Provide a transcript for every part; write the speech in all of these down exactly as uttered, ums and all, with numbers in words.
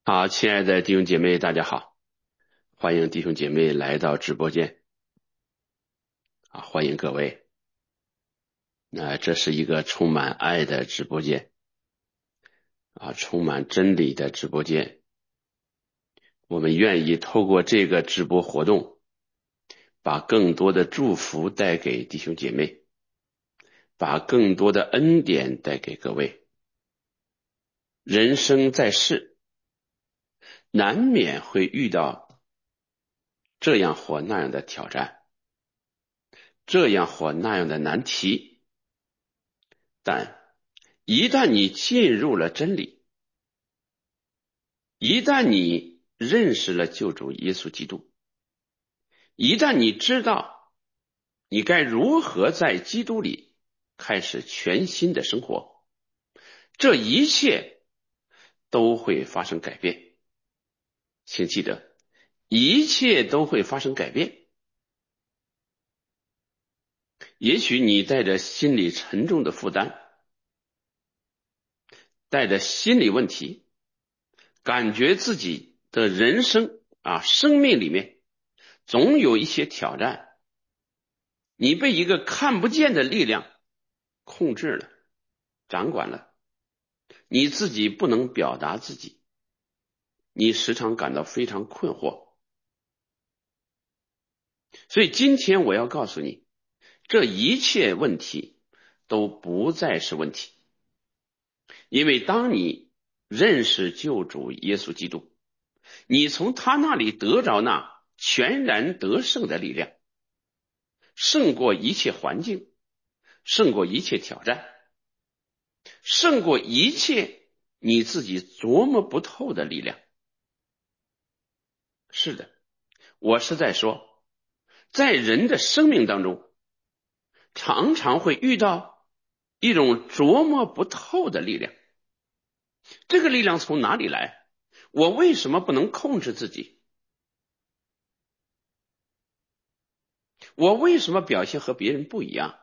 好，亲爱的弟兄姐妹，大家好，欢迎弟兄姐妹来到直播间啊，欢迎各位。那、这是一个充满爱的直播间啊，充满真理的直播间。我们愿意透过这个直播活动，把更多的祝福带给弟兄姐妹，把更多的恩典带给各位。人生在世，难免会遇到这样或那样的挑战，这样或那样的难题，但一旦你进入了真理，一旦你认识了救主耶稣基督，一旦你知道你该如何在基督里开始全新的生活，这一切都会发生改变。请记得，一切都会发生改变。也许你带着心理沉重的负担，带着心理问题，感觉自己的人生啊，生命里面总有一些挑战，你被一个看不见的力量控制了，掌管了，你自己不能表达自己，你时常感到非常困惑。所以今天我要告诉你，这一切问题都不再是问题，因为当你认识救主耶稣基督，你从他那里得着那全然得胜的力量，胜过一切环境，胜过一切挑战，胜过一切你自己琢磨不透的力量。是的，我是在说，在人的生命当中，常常会遇到一种琢磨不透的力量。这个力量从哪里来？我为什么不能控制自己？我为什么表现和别人不一样？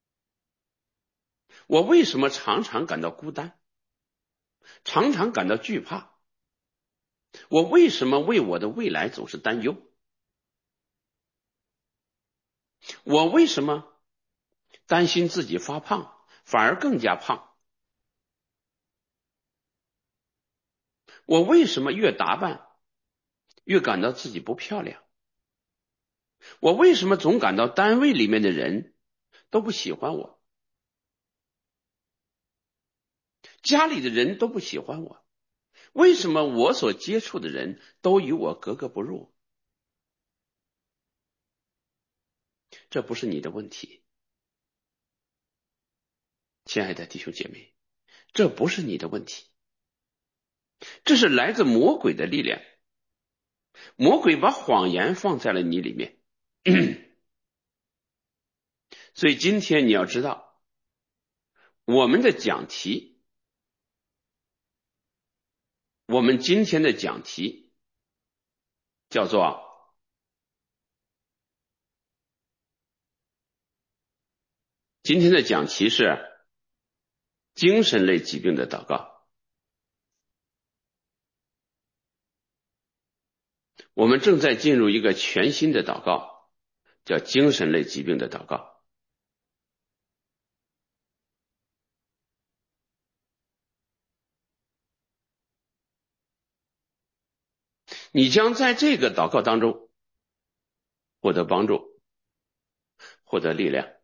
我为什么常常感到孤单？常常感到惧怕？我为什么为我的未来总是担忧？我为什么担心自己发胖，反而更加胖？我为什么越打扮越感到自己不漂亮？我为什么总感到单位里面的人都不喜欢我，家里的人都不喜欢我？为什么我所接触的人都与我格格不入？这不是你的问题，亲爱的弟兄姐妹，这不是你的问题，这是来自魔鬼的力量。魔鬼把谎言放在了你里面。所以今天你要知道，我们的讲题，我们今天的讲题叫做今天的讲题是精神类疾病的祷告。我们正在进入一个全新的祷告，叫精神类疾病的祷告。你将在这个祷告当中获得帮助，获得力量。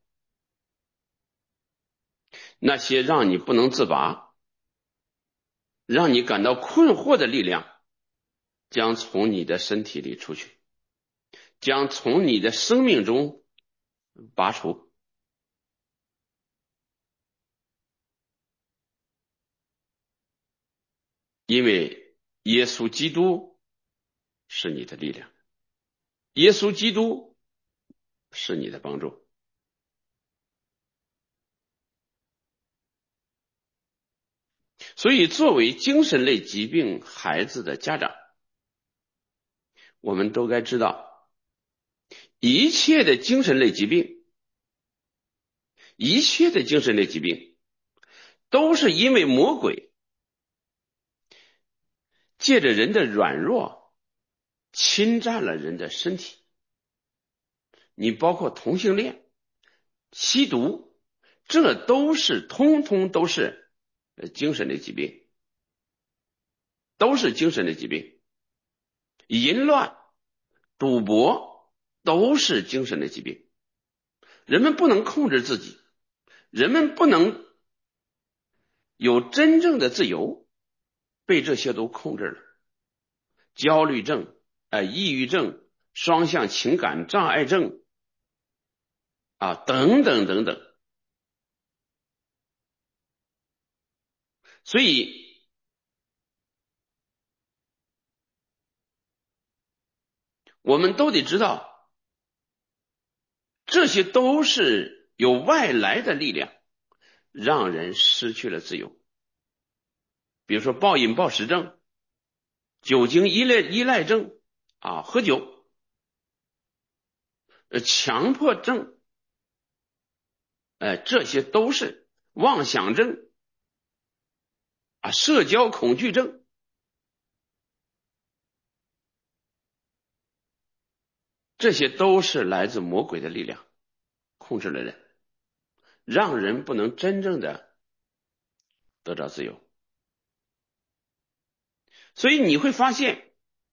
那些让你不能自拔，让你感到困惑的力量将从你的身体里出去，将从你的生命中拔除。因为耶稣基督是你的力量，耶稣基督是你的帮助。所以作为精神类疾病孩子的家长，我们都该知道，一切的精神类疾病，一切的精神类疾病都是因为魔鬼借着人的软弱侵占了人的身体。你包括同性恋、吸毒，这都是通通都是精神的疾病，都是精神的疾病。淫乱、赌博都是精神的疾病。人们不能控制自己，人们不能有真正的自由，被这些都控制了。焦虑症、呃、抑郁症、双向情感障碍症啊，等等等等。所以我们都得知道，这些都是有外来的力量让人失去了自由。比如说暴饮暴食症、酒精依赖依赖症啊，喝酒、呃强迫症，呃这些都是妄想症啊，社交恐惧症，这些都是来自魔鬼的力量控制了人，让人不能真正的得到自由。所以你会发现，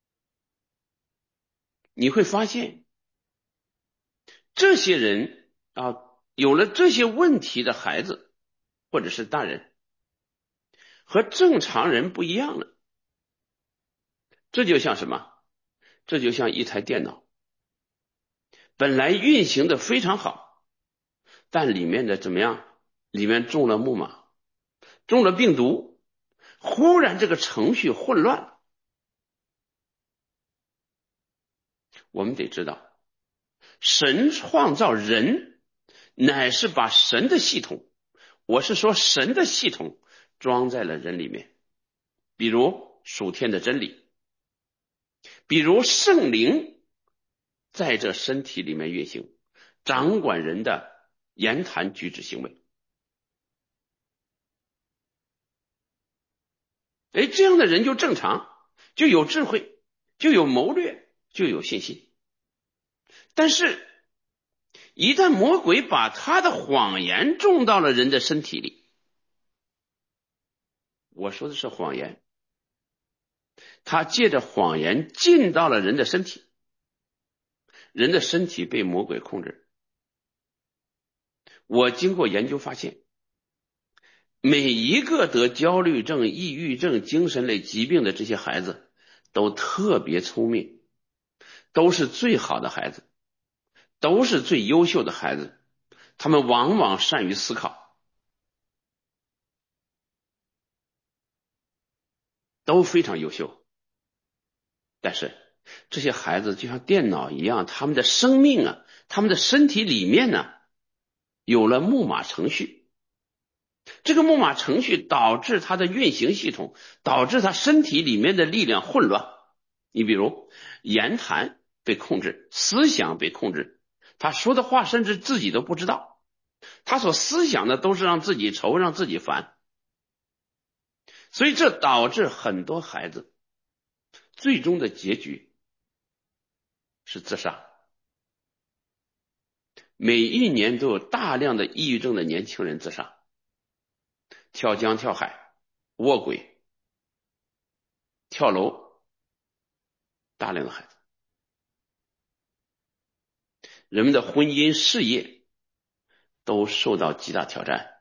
你会发现这些人啊，有了这些问题的孩子或者是大人，和正常人不一样了。这就像什么？这就像一台电脑，本来运行的非常好，但里面的怎么样？里面中了木马，中了病毒，忽然这个程序混乱了。我们得知道，神创造人，乃是把神的系统，我是说神的系统装在了人里面。比如属天的真理，比如圣灵在这身体里面运行，掌管人的言谈举止行为。哎，这样的人就正常，就有智慧，就有谋略，就有信心。但是一旦魔鬼把他的谎言种到了人的身体里，我说的是谎言，他借着谎言进到了人的身体，人的身体被魔鬼控制。我经过研究发现，每一个得焦虑症、抑郁症、精神类疾病的这些孩子都特别聪明，都是最好的孩子，都是最优秀的孩子，他们往往善于思考，都非常优秀。但是这些孩子就像电脑一样，他们的生命啊，他们的身体里面呢，有了木马程序。这个木马程序导致它的运行系统，导致他身体里面的力量混乱。你比如言谈被控制，思想被控制，他说的话甚至自己都不知道，他所思想的都是让自己愁，让自己烦。所以这导致很多孩子最终的结局是自杀。每一年都有大量的抑郁症的年轻人自杀，跳江跳海、卧轨、跳楼，大量的孩子。人们的婚姻事业都受到极大挑战。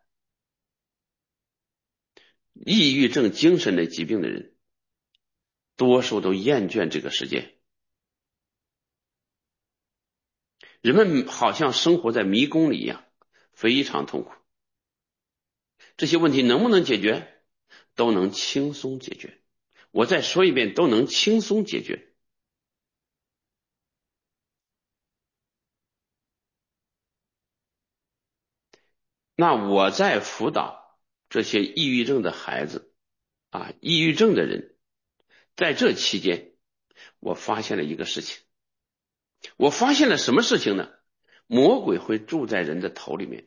抑郁症、精神类疾病的人多数都厌倦这个世界，人们好像生活在迷宫里一样，非常痛苦。这些问题能不能解决？都能轻松解决。我再说一遍，都能轻松解决。那我在辅导这些抑郁症的孩子啊，抑郁症的人，在这期间我发现了一个事情。我发现了什么事情呢？魔鬼会住在人的头里面，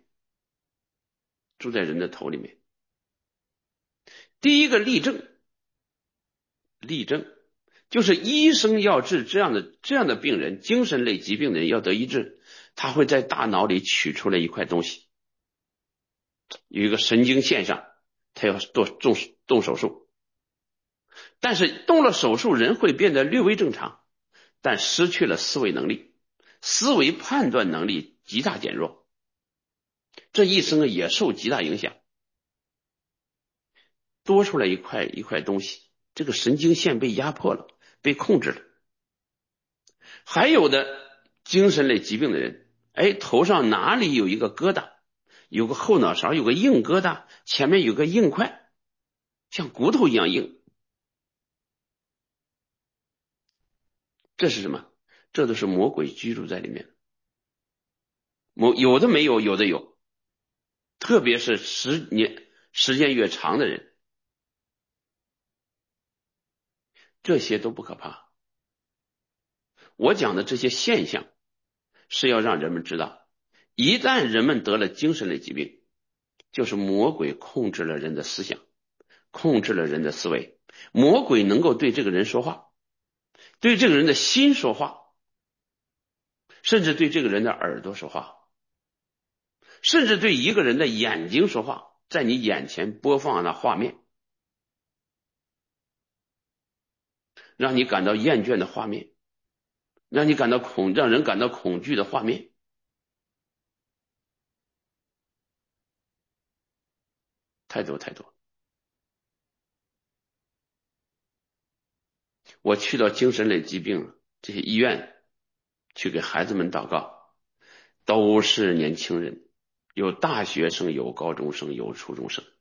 住在人的头里面。第一个例证， 例证，就是医生要治这样的这样的病人，精神类疾病的人要得医治，他会在大脑里取出来一块东西，有一个神经线上，他要做动动手术，但是动了手术人会变得略微正常，但失去了思维能力，思维判断能力极大减弱，这一生也受极大影响。多出来一块一块东西，这个神经线被压迫了，被控制了。还有的精神类疾病的人，哎，头上哪里有一个疙瘩，有个后脑勺有个硬疙瘩，前面有个硬块，像骨头一样硬，这是什么？这都是魔鬼居住在里面。魔有的没有，有的有，特别是十年时间越长的人，这些都不可怕。我讲的这些现象是要让人们知道，一旦人们得了精神类疾病，就是魔鬼控制了人的思想，控制了人的思维。魔鬼能够对这个人说话，对这个人的心说话，甚至对这个人的耳朵说话，甚至对一个人的眼睛说话，在你眼前播放那画面，让你感到厌倦的画面，让你感到恐让人感到恐惧的画面。太多太多。我去到精神类疾病这些医院去给孩子们祷告，都是年轻人，有大学生，有高中生，有初中生。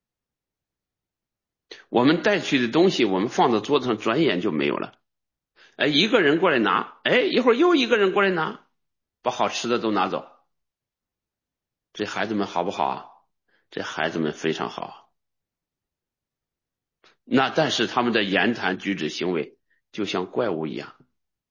我们带去的东西我们放到桌子上，转眼就没有了。哎，一个人过来拿，哎，一会儿又一个人过来拿，把好吃的都拿走。这孩子们好不好啊？这孩子们非常好。那但是他们的言谈举止行为就像怪物一样。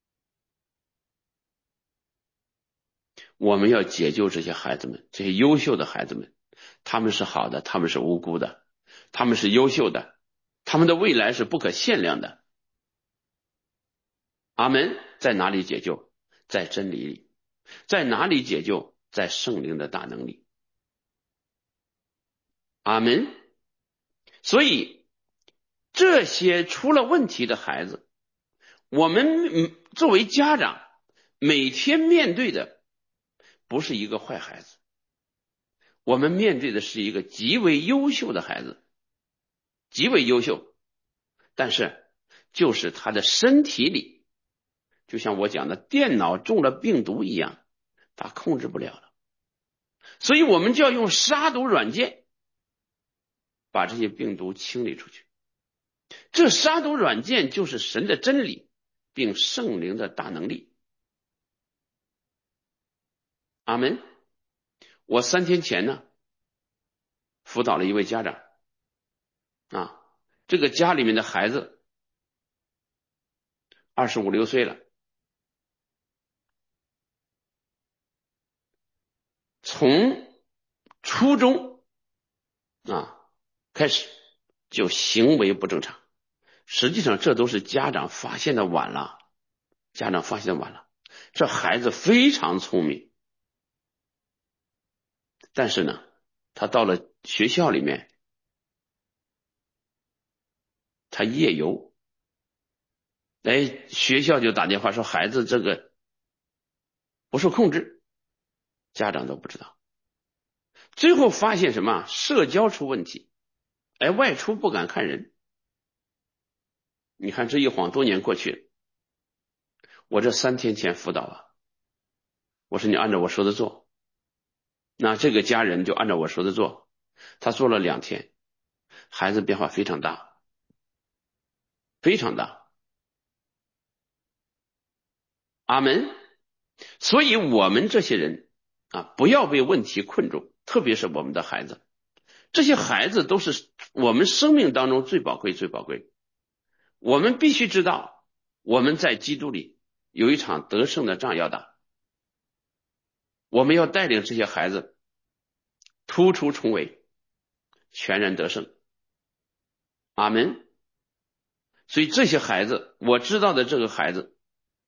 我们要解救这些孩子们，这些优秀的孩子们，他们是好的，他们是无辜的，他们是优秀的，他们的未来是不可限量的。阿门。在哪里解救？在真理里。在哪里解救？在圣灵的大能力。阿门。所以这些出了问题的孩子，我们作为家长每天面对的不是一个坏孩子，我们面对的是一个极为优秀的孩子，极为优秀，但是就是他的身体里，就像我讲的电脑中了病毒一样，他控制不了了。所以我们就要用杀毒软件把这些病毒清理出去。这杀毒软件就是神的真理并圣灵的大能力。阿门。我三天前呢辅导了一位家长啊，这个家里面的孩子二十五六岁了，从初中啊开始就行为不正常，实际上这都是家长发现的晚了，家长发现的晚了。这孩子非常聪明，但是呢他到了学校里面他夜游，哎，学校就打电话说孩子这个不受控制，家长都不知道。最后发现什么？社交出问题，哎，外出不敢看人。你看这一晃多年过去了，我这三天前辅导啊，我说你按照我说的做，那这个家人就按照我说的做，他做了两天，孩子变化非常大，非常大。阿门。所以我们这些人啊，不要被问题困住，特别是我们的孩子，这些孩子都是我们生命当中最宝贵最宝贵。我们必须知道我们在基督里有一场得胜的仗要打，我们要带领这些孩子突出重围，全然得胜。阿门。 所以这些孩子，我知道的这个孩子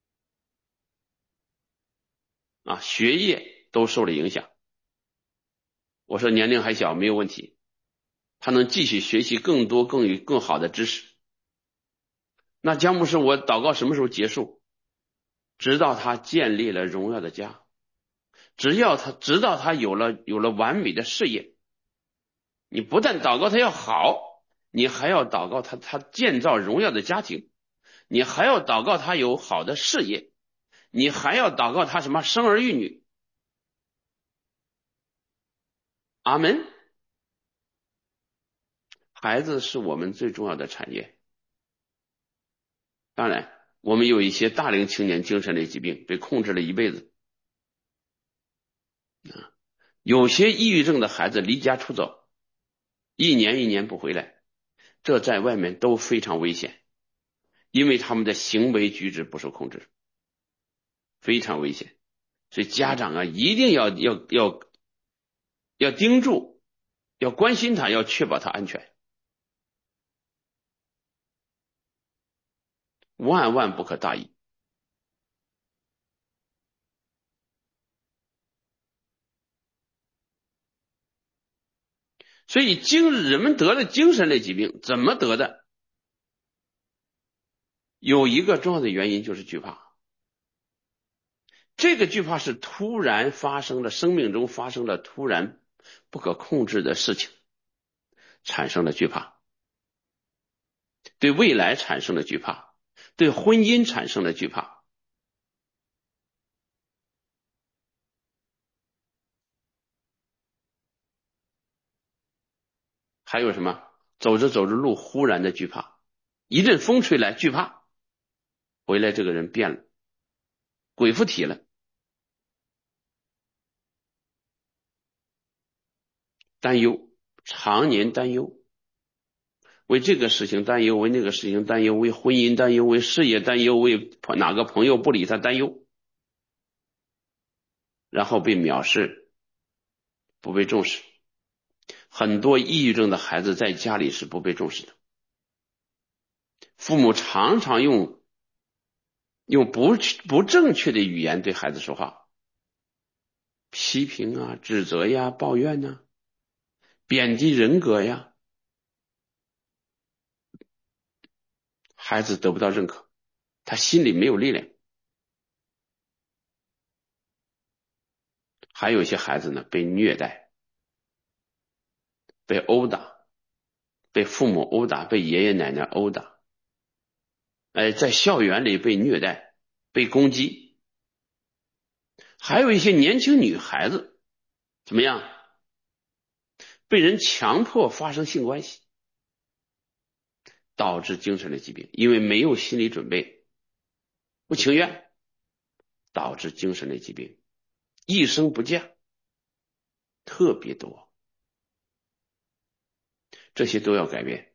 啊，学业都受了影响。我说年龄还小，没有问题，他能继续学习更多更有更好的知识。那姜牧师，我祷告什么时候结束？直到他建立了荣耀的家，只要他直到他有了有了完美的事业。你不但祷告他要好，你还要祷告他他建造荣耀的家庭，你还要祷告他有好的事业，你还要祷告他什么生儿育女。阿门。孩子是我们最重要的产业。当然我们有一些大龄青年精神类疾病被控制了一辈子，有些抑郁症的孩子离家出走，一年一年不回来，这在外面都非常危险，因为他们的行为举止不受控制，非常危险。所以家长啊，一定要要要要盯住，要关心他，要确保他安全，万万不可大意。所以精人们得了精神类疾病怎么得的？有一个重要的原因就是惧怕。这个惧怕是突然发生了，生命中发生了突然不可控制的事情，产生了惧怕，对未来产生了惧怕，对婚姻产生了惧怕。还有什么？走着走着路忽然的惧怕，一阵风吹来惧怕，回来这个人变了，鬼附体了。担忧，常年担忧，为这个事情担忧，为那个事情担忧，为婚姻担忧，为事业担忧，为哪个朋友不理他担忧，然后被藐视，不被重视。很多抑郁症的孩子在家里是不被重视的，父母常常用用不不正确的语言对孩子说话，批评啊、指责呀、抱怨呐、贬低人格呀，孩子得不到认可，他心里没有力量。还有一些孩子呢，被虐待，被殴打，被父母殴打，被爷爷奶奶殴打，哎，在校园里被虐待，被攻击。还有一些年轻女孩子怎么样？被人强迫发生性关系，导致精神的疾病，因为没有心理准备，不情愿，导致精神类疾病，一生不嫁，特别多。这些都要改变，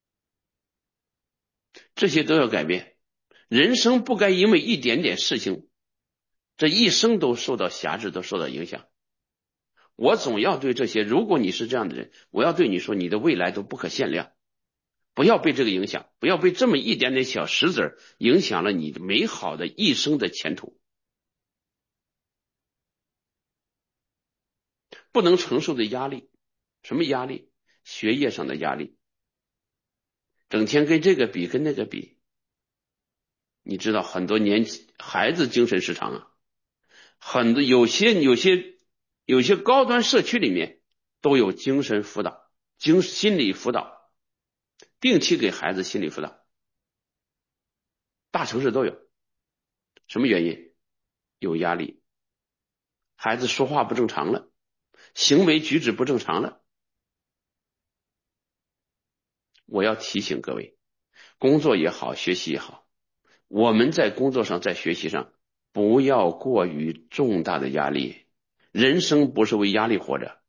这些都要改变。人生不该因为一点点事情，这一生都受到辖制，都受到影响。我总要对这些，如果你是这样的人，我要对你说，你的未来都不可限量，不要被这个影响，不要被这么一点点小石子影响了你美好的一生的前途。不能承受的压力，什么压力？学业上的压力，整天跟这个比，跟那个比。你知道很多年轻孩子精神失常啊，很多有些有些有些高端社区里面都有精神辅导、精心理辅导，定期给孩子心理辅导，大城市都有。什么原因？有压力，孩子说话不正常了，行为举止不正常了。我要提醒各位，工作也好，学习也好，我们在工作上，在学习上，不要过于重大的压力。人生不是为压力活着，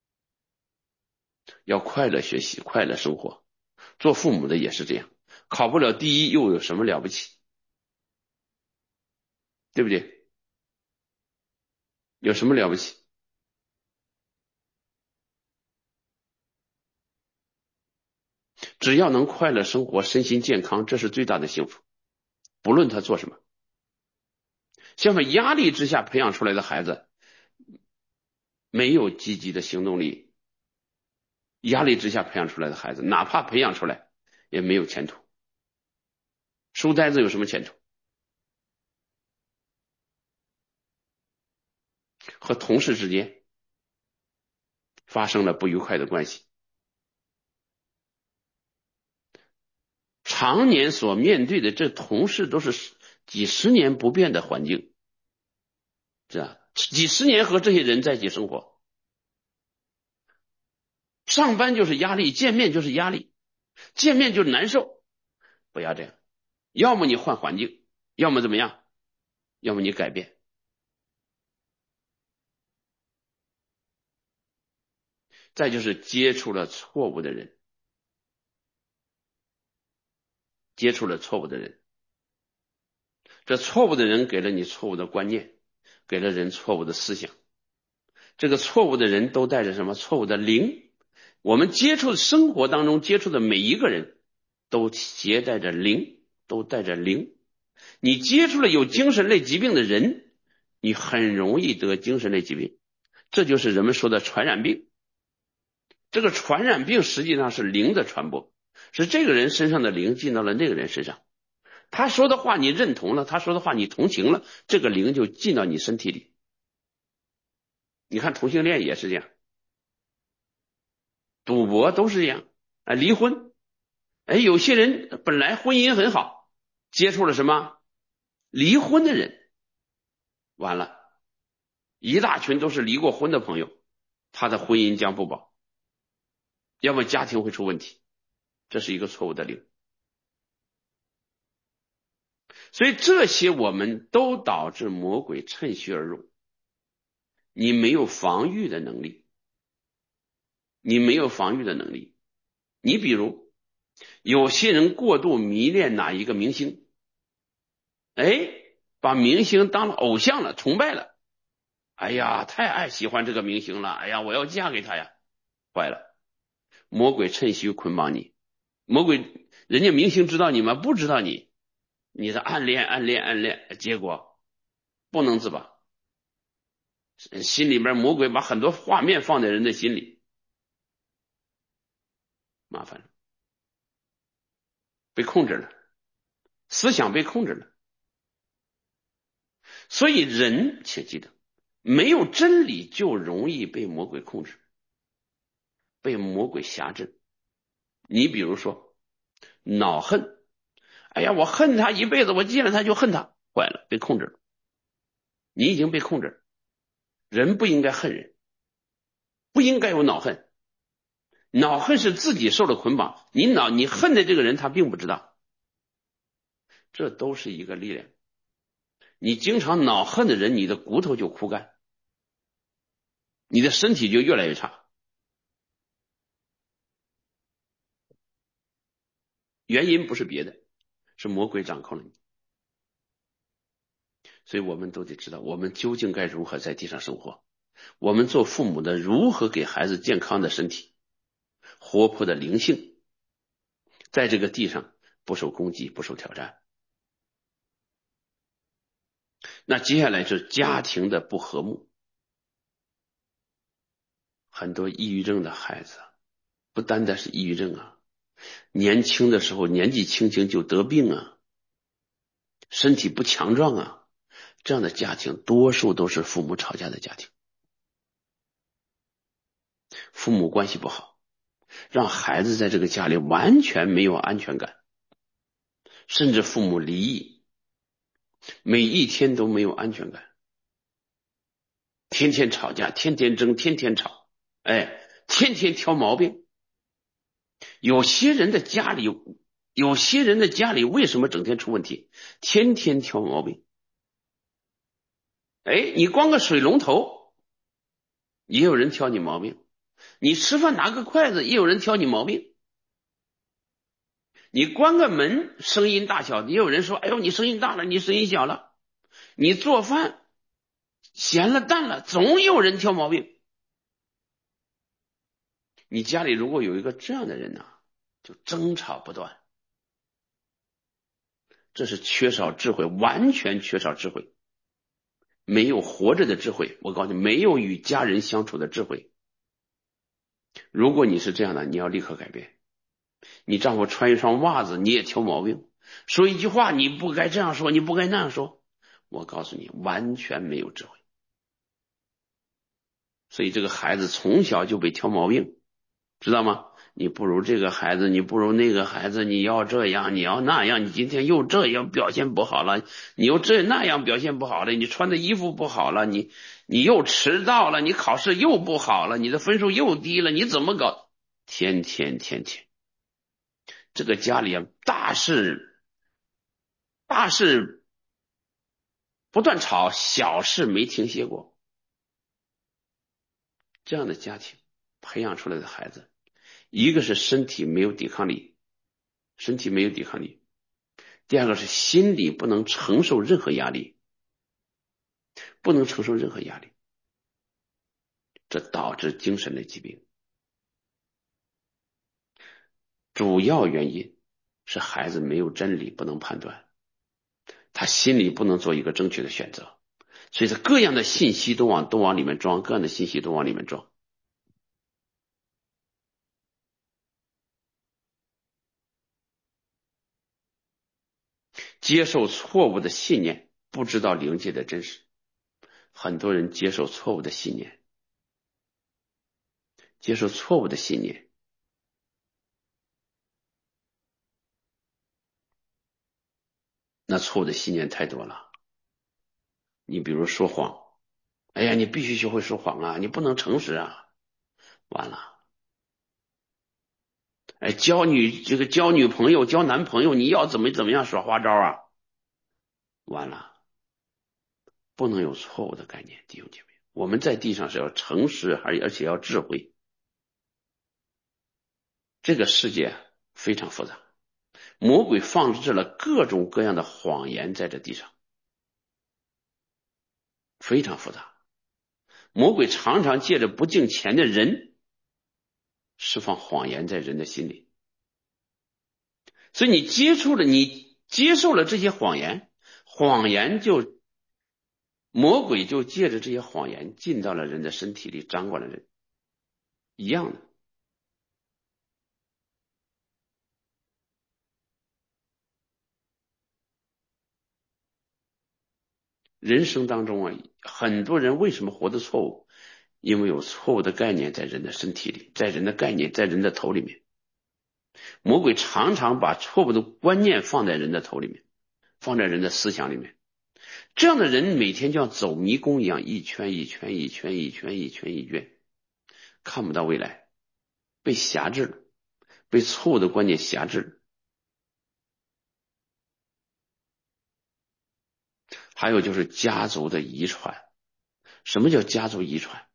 要快乐学习，快乐生活。做父母的也是这样，考不了第一又有什么了不起？对不对？有什么了不起？ 只要能快乐生活，身心健康，这是最大的幸福，不论他做什么。相反，压力之下培养出来的孩子没有积极的行动力，压力之下培养出来的孩子，哪怕培养出来也没有前途。书呆子有什么前途？和同事之间发生了不愉快的关系，常年所面对的这同事都是几十年不变的环境，是吧？几十年和这些人在一起生活，上班就是压力，见面就是压力，见面就是难受。不要这样，要么你换环境，要么怎么样，要么你改变。再就是接触了错误的人，接触了错误的人，这错误的人给了你错误的观念，给了人错误的思想。这个错误的人都带着什么？错误的灵。我们接触生活当中接触的每一个人都携带着灵，都带着灵。你接触了有精神类疾病的人，你很容易得精神类疾病，这就是人们说的传染病。这个传染病实际上是灵的传播，是这个人身上的灵进到了那个人身上，他说的话你认同了，他说的话你同情了，这个灵就进到你身体里。你看同性恋也是这样，赌博都是这样啊，离婚，哎，有些人本来婚姻很好，接触了什么离婚的人，完了，一大群都是离过婚的朋友，他的婚姻将不保，要么家庭会出问题，这是一个错误的灵。所以这些我们都导致魔鬼趁虚而入，你没有防御的能力，你没有防御的能力。你比如有些人过度迷恋哪一个明星，哎，把明星当了偶像了，崇拜了，哎呀，太爱喜欢这个明星了，哎呀，我要嫁给他呀，坏了，魔鬼趁虚捆绑你。魔鬼，人家明星知道你吗？不知道你，你的暗恋暗恋暗恋，结果不能自拔，心里边魔鬼把很多画面放在人的心里，麻烦了，被控制了，思想被控制了。所以人切记得，没有真理就容易被魔鬼控制，被魔鬼辖制。你比如说恼恨，哎呀，我恨他一辈子，我见了他就恨他，坏了，被控制了，你已经被控制了。人不应该恨人，不应该有恼恨，恼恨是自己受了捆绑，你恼你恨的这个人他并不知道，这都是一个力量。你经常恼恨的人，你的骨头就枯干，你的身体就越来越差。原因不是别的，是魔鬼掌控了你。所以我们都得知道，我们究竟该如何在地上生活，我们做父母的如何给孩子健康的身体，活泼的灵性，在这个地上不受攻击，不受挑战。那接下来是家庭的不和睦。很多抑郁症的孩子不单单是抑郁症啊，年轻的时候年纪轻轻就得病啊，身体不强壮啊，这样的家庭多数都是父母吵架的家庭，父母关系不好，让孩子在这个家里完全没有安全感，甚至父母离异，每一天都没有安全感，天天吵架，天天争，天天吵，哎，天天挑毛病。有些人的家里，有些人的家里为什么整天出问题？天天挑毛病。哎，你关个水龙头，也有人挑你毛病；你吃饭拿个筷子，也有人挑你毛病；你关个门，声音大小，也有人说：“哎呦，你声音大了，你声音小了。”你做饭咸了淡了，总有人挑毛病。你家里如果有一个这样的人呢、啊， 就争吵不断。这是缺少智慧，完全缺少智慧，没有活着的智慧。我告诉你，没有与家人相处的智慧。如果你是这样的，你要立刻改变。你丈夫穿一双袜子你也挑毛病，说一句话你不该这样说，你不该那样说，我告诉你，完全没有智慧。所以这个孩子从小就被挑毛病，知道吗？你不如这个孩子，你不如那个孩子，你要这样，你要那样，你今天又这样表现不好了，你又这那样表现不好了，你穿的衣服不好了，你你又迟到了，你考试又不好了，你的分数又低了，你怎么搞？天天天天，这个家里啊，大事大事不断吵，小事没停歇过。这样的家庭培养出来的孩子，一个是身体没有抵抗力，身体没有抵抗力。第二个是心理不能承受任何压力，不能承受任何压力，这导致精神类疾病。主要原因是孩子没有真理，不能判断，他心里不能做一个正确的选择，所以他各样的信息都往都往里面装，各样的信息都往里面装。接受错误的信念，不知道灵界的真实。很多人接受错误的信念，接受错误的信念，那错误的信念太多了。你比如说谎，哎呀，你必须学会说谎啊，你不能诚实啊，完了。哎，交女这个交女朋友、交男朋友，你要怎么怎么样耍花招啊？完了，不能有错误的概念，弟兄姐妹。我们在地上是要诚实，而而且要智慧。这个世界非常复杂，魔鬼放置了各种各样的谎言在这地上，非常复杂。魔鬼常常借着不敬虔的人释放谎言在人的心里，所以你接触了，你接受了这些谎言，谎言就魔鬼就借着这些谎言进到了人的身体里，掌管了人，一样的。人生当中啊，很多人为什么活得错误？因为有错误的概念在人的身体里，在人的概念，在人的头里面。魔鬼常常把错误的观念放在人的头里面，放在人的思想里面。这样的人每天就像走迷宫一样，一圈一圈一圈一圈一圈一圈，看不到未来，被辖制了，被错误的观念辖制了。还有就是家族的遗传。什么叫家族遗传？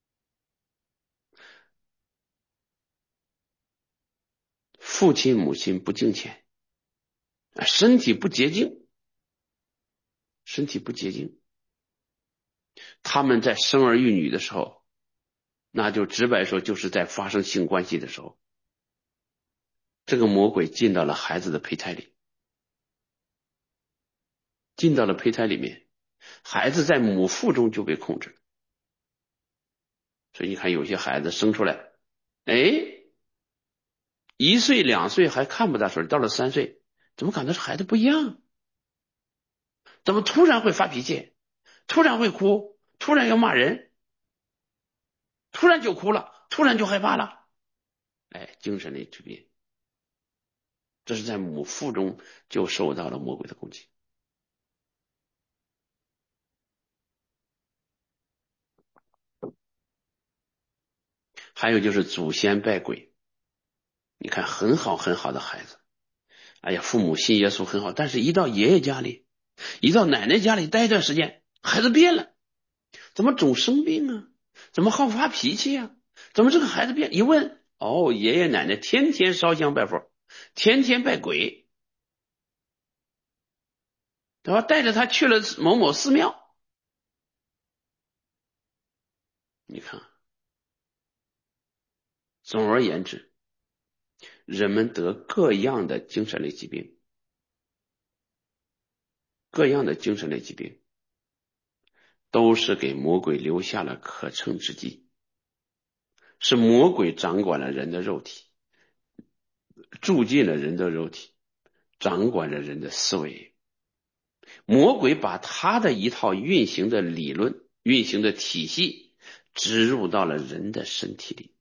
父亲母亲不敬虔，身体不洁净，身体不洁净。他们在生儿育女的时候，那就直白说就是在发生性关系的时候，这个魔鬼进到了孩子的胚胎里，进到了胚胎里面，孩子在母腹中就被控制。所以你看有些孩子生出来，哎，一岁两岁还看不大出来，到了三岁，怎么感觉这孩子不一样？怎么突然会发脾气，突然会哭，突然要骂人，突然就哭了，突然就害怕了？哎，精神类疾病，这是在母腹中就受到了魔鬼的攻击。还有就是祖先拜鬼，你看很好很好的孩子，哎呀，父母信耶稣很好，但是一到爷爷家里，一到奶奶家里待一段时间，孩子变了，怎么总生病啊？怎么好发脾气啊？怎么这个孩子变？一问，哦，爷爷奶奶天天烧香拜佛，天天拜鬼，对吧？带着他去了某某寺庙。你看，总而言之， 人们得各样的精神类疾病，各样的精神类疾病都是给魔鬼留下了可乘之机，是魔鬼掌管了人的肉体，住进了人的肉体，掌管着人的思维。魔鬼把他的一套运行的理论、运行的体系植入到了人的身体里。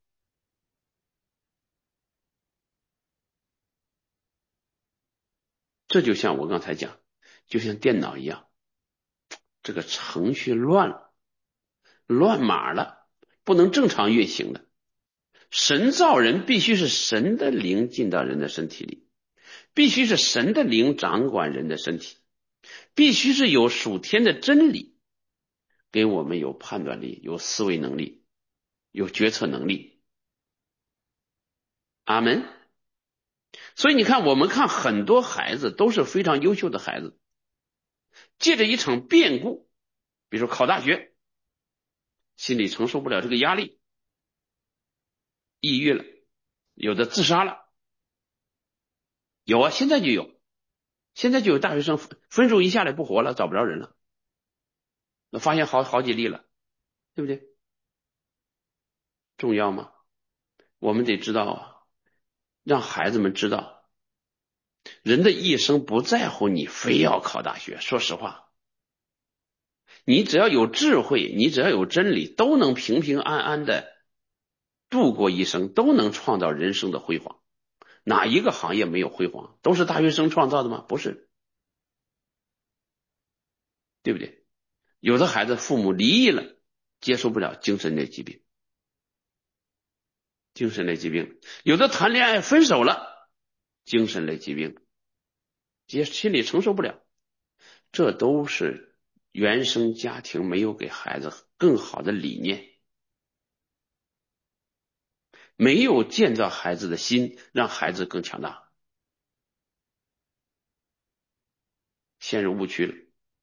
这就像我刚才讲，就像电脑一样，这个程序乱了，乱码了，不能正常运行的。神造人必须是神的灵进到人的身体里，必须是神的灵掌管人的身体，必须是有属天的真理给我们有判断力、有思维能力、有决策能力。阿门。所以你看，我们看很多孩子都是非常优秀的孩子，借着一场变故，比如说考大学，心里承受不了这个压力，抑郁了，有的自杀了，有啊，现在就有，现在就有大学生分数一下来不活了，找不着人了，那发现好好几例了，对不对？重要吗？我们得知道啊，让孩子们知道，人的一生不在乎你非要考大学。说实话，你只要有智慧，你只要有真理，都能平平安安的度过一生，都能创造人生的辉煌。哪一个行业没有辉煌？都是大学生创造的吗？不是，对不对？有的孩子父母离异了，接受不了精神类疾病，精神类疾病；有的谈恋爱分手了，精神类疾病，接心理承受不了，这都是原生家庭没有给孩子更好的理念，没有建造孩子的心，让孩子更强大，陷入误区了。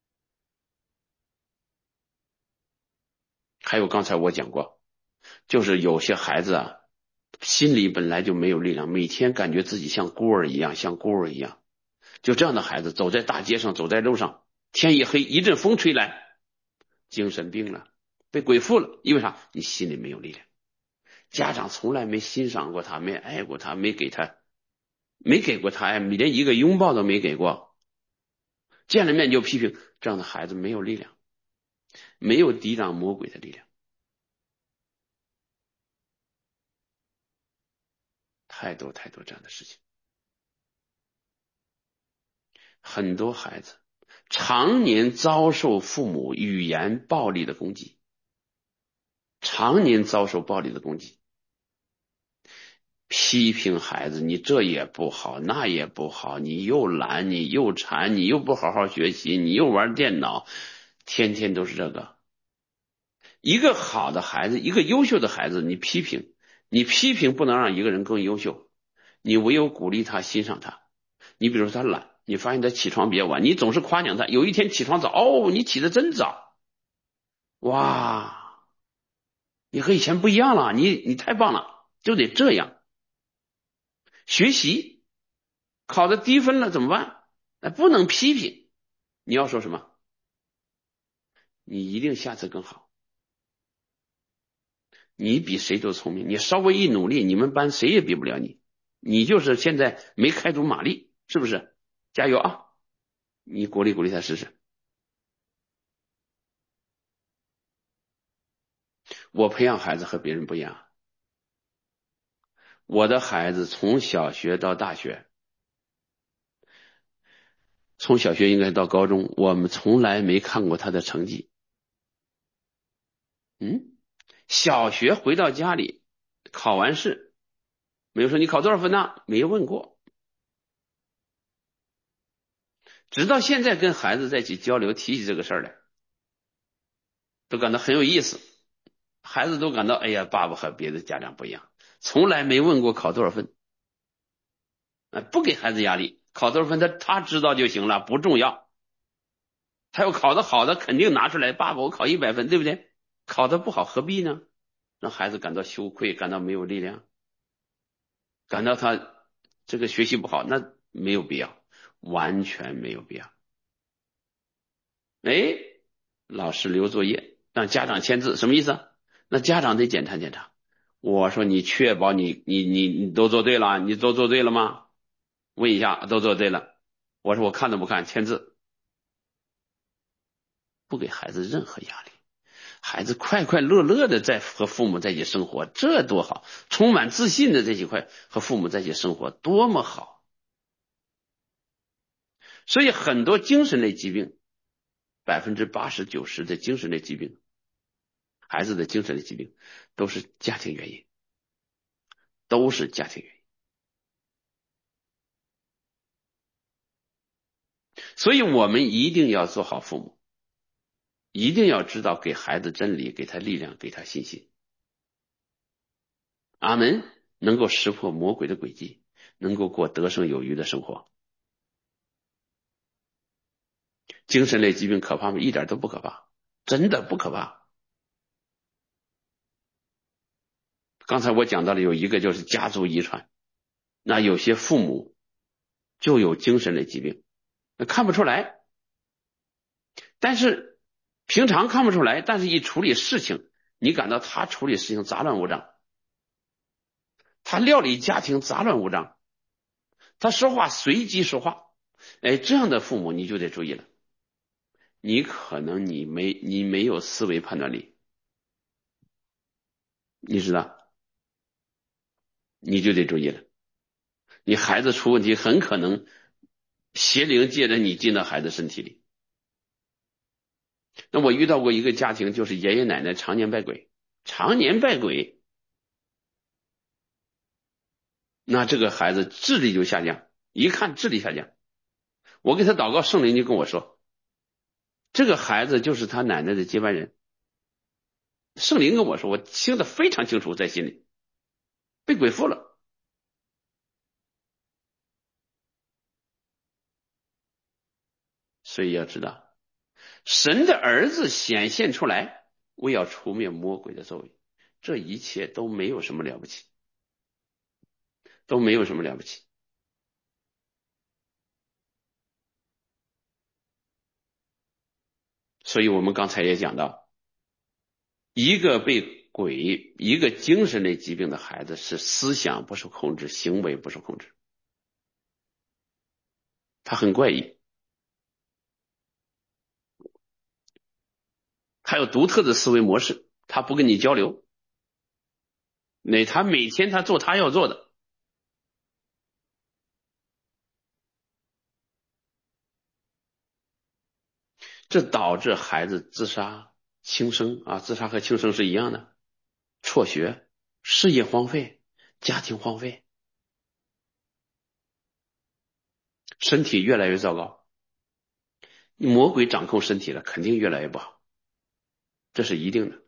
还有刚才我讲过，就是有些孩子啊，心里本来就没有力量，每天感觉自己像孤儿一样，像孤儿一样。就这样的孩子，走在大街上，走在路上，天一黑，一阵风吹来，精神病了，被鬼附了。因为啥？你心里没有力量。家长从来没欣赏过他，没爱过他，没给他，没给过他爱，连一个拥抱都没给过。见了面就批评，这样的孩子没有力量，没有抵挡魔鬼的力量。太多太多这样的事情。很多孩子常年遭受父母语言暴力的攻击，常年遭受暴力的攻击，批评孩子，你这也不好，那也不好，你又懒，你又馋，你又不好好学习，你又玩电脑，天天都是这个。一个好的孩子，一个优秀的孩子，你批评，你批评不能让一个人更优秀，你唯有鼓励他，欣赏他。你比如说他懒，你发现他起床比较晚，你总是夸奖他，有一天起床早，哦，你起得真早，哇，你和以前不一样了，你你太棒了，就得这样。学习考的低分了怎么办？哎，不能批评，你要说什么？你一定下次更好，你比谁都聪明，你稍微一努力，你们班谁也比不了你，你就是现在没开足马力，是不是？加油啊！你鼓励鼓励他试试。我培养孩子和别人不一样，我的孩子从小学到大学，从小学应该到高中，我们从来没看过他的成绩。嗯，小学回到家里考完试，没有说你考多少分呢？没问过。直到现在跟孩子在一起交流，提起这个事儿来，都感到很有意思。孩子都感到，哎呀，爸爸和别的家长不一样，从来没问过考多少分，不给孩子压力，考多少分他他知道就行了，不重要。他要考得好的，肯定拿出来，爸爸我考一百分，对不对？考得不好何必呢？让孩子感到羞愧，感到没有力量，感到他这个学习不好，那没有必要，完全没有必要。哎，老师留作业让家长签字，什么意思啊？那家长得检查检查。我说你确保你你你你都做对了，你都做对了吗？问一下，都做对了。我说我看都不看，签字，不给孩子任何压力，孩子快快乐乐的在和父母在一起生活，这多好！充满自信的在一块和父母在一起生活，多么好！所以很多精神类疾病，百分之八十九十的精神类疾病，孩子的精神类疾病都是家庭原因，都是家庭原因。所以我们一定要做好父母，一定要知道给孩子真理，给他力量，给他信心。阿门，能够识破魔鬼的诡计，能够过得胜有余的生活。精神类疾病可怕吗？一点都不可怕，真的不可怕。刚才我讲到了有一个就是家族遗传，那有些父母就有精神类疾病，那看不出来，但是平常看不出来，但是一处理事情，你感到他处理事情杂乱无章，他料理家庭杂乱无章，他说话随机说话，哎，这样的父母你就得注意了，你可能你没你没有思维判断力，你知道，你就得注意了，你孩子出问题很可能邪灵借着你进到孩子身体里。那我遇到过一个家庭，就是爷爷奶奶常年拜鬼，常年拜鬼，那这个孩子智力就下降，一看智力下降，我给他祷告，圣灵就跟我说，这个孩子就是他奶奶的接班人。圣灵跟我说，我听得非常清楚，在心里被鬼附了。所以要知道，神的儿子显现出来，为要除灭魔鬼的作为，这一切都没有什么了不起，都没有什么了不起。所以我们刚才也讲到，一个被鬼，一个精神类疾病的孩子是思想不受控制，行为不受控制，他很怪异，他有独特的思维模式，他不跟你交流，那他每天他做他要做的，这导致孩子自杀、轻生啊，自杀和轻生是一样的，辍学、事业荒废、家庭荒废，身体越来越糟糕。魔鬼掌控身体了，肯定越来越不好，这是一定的。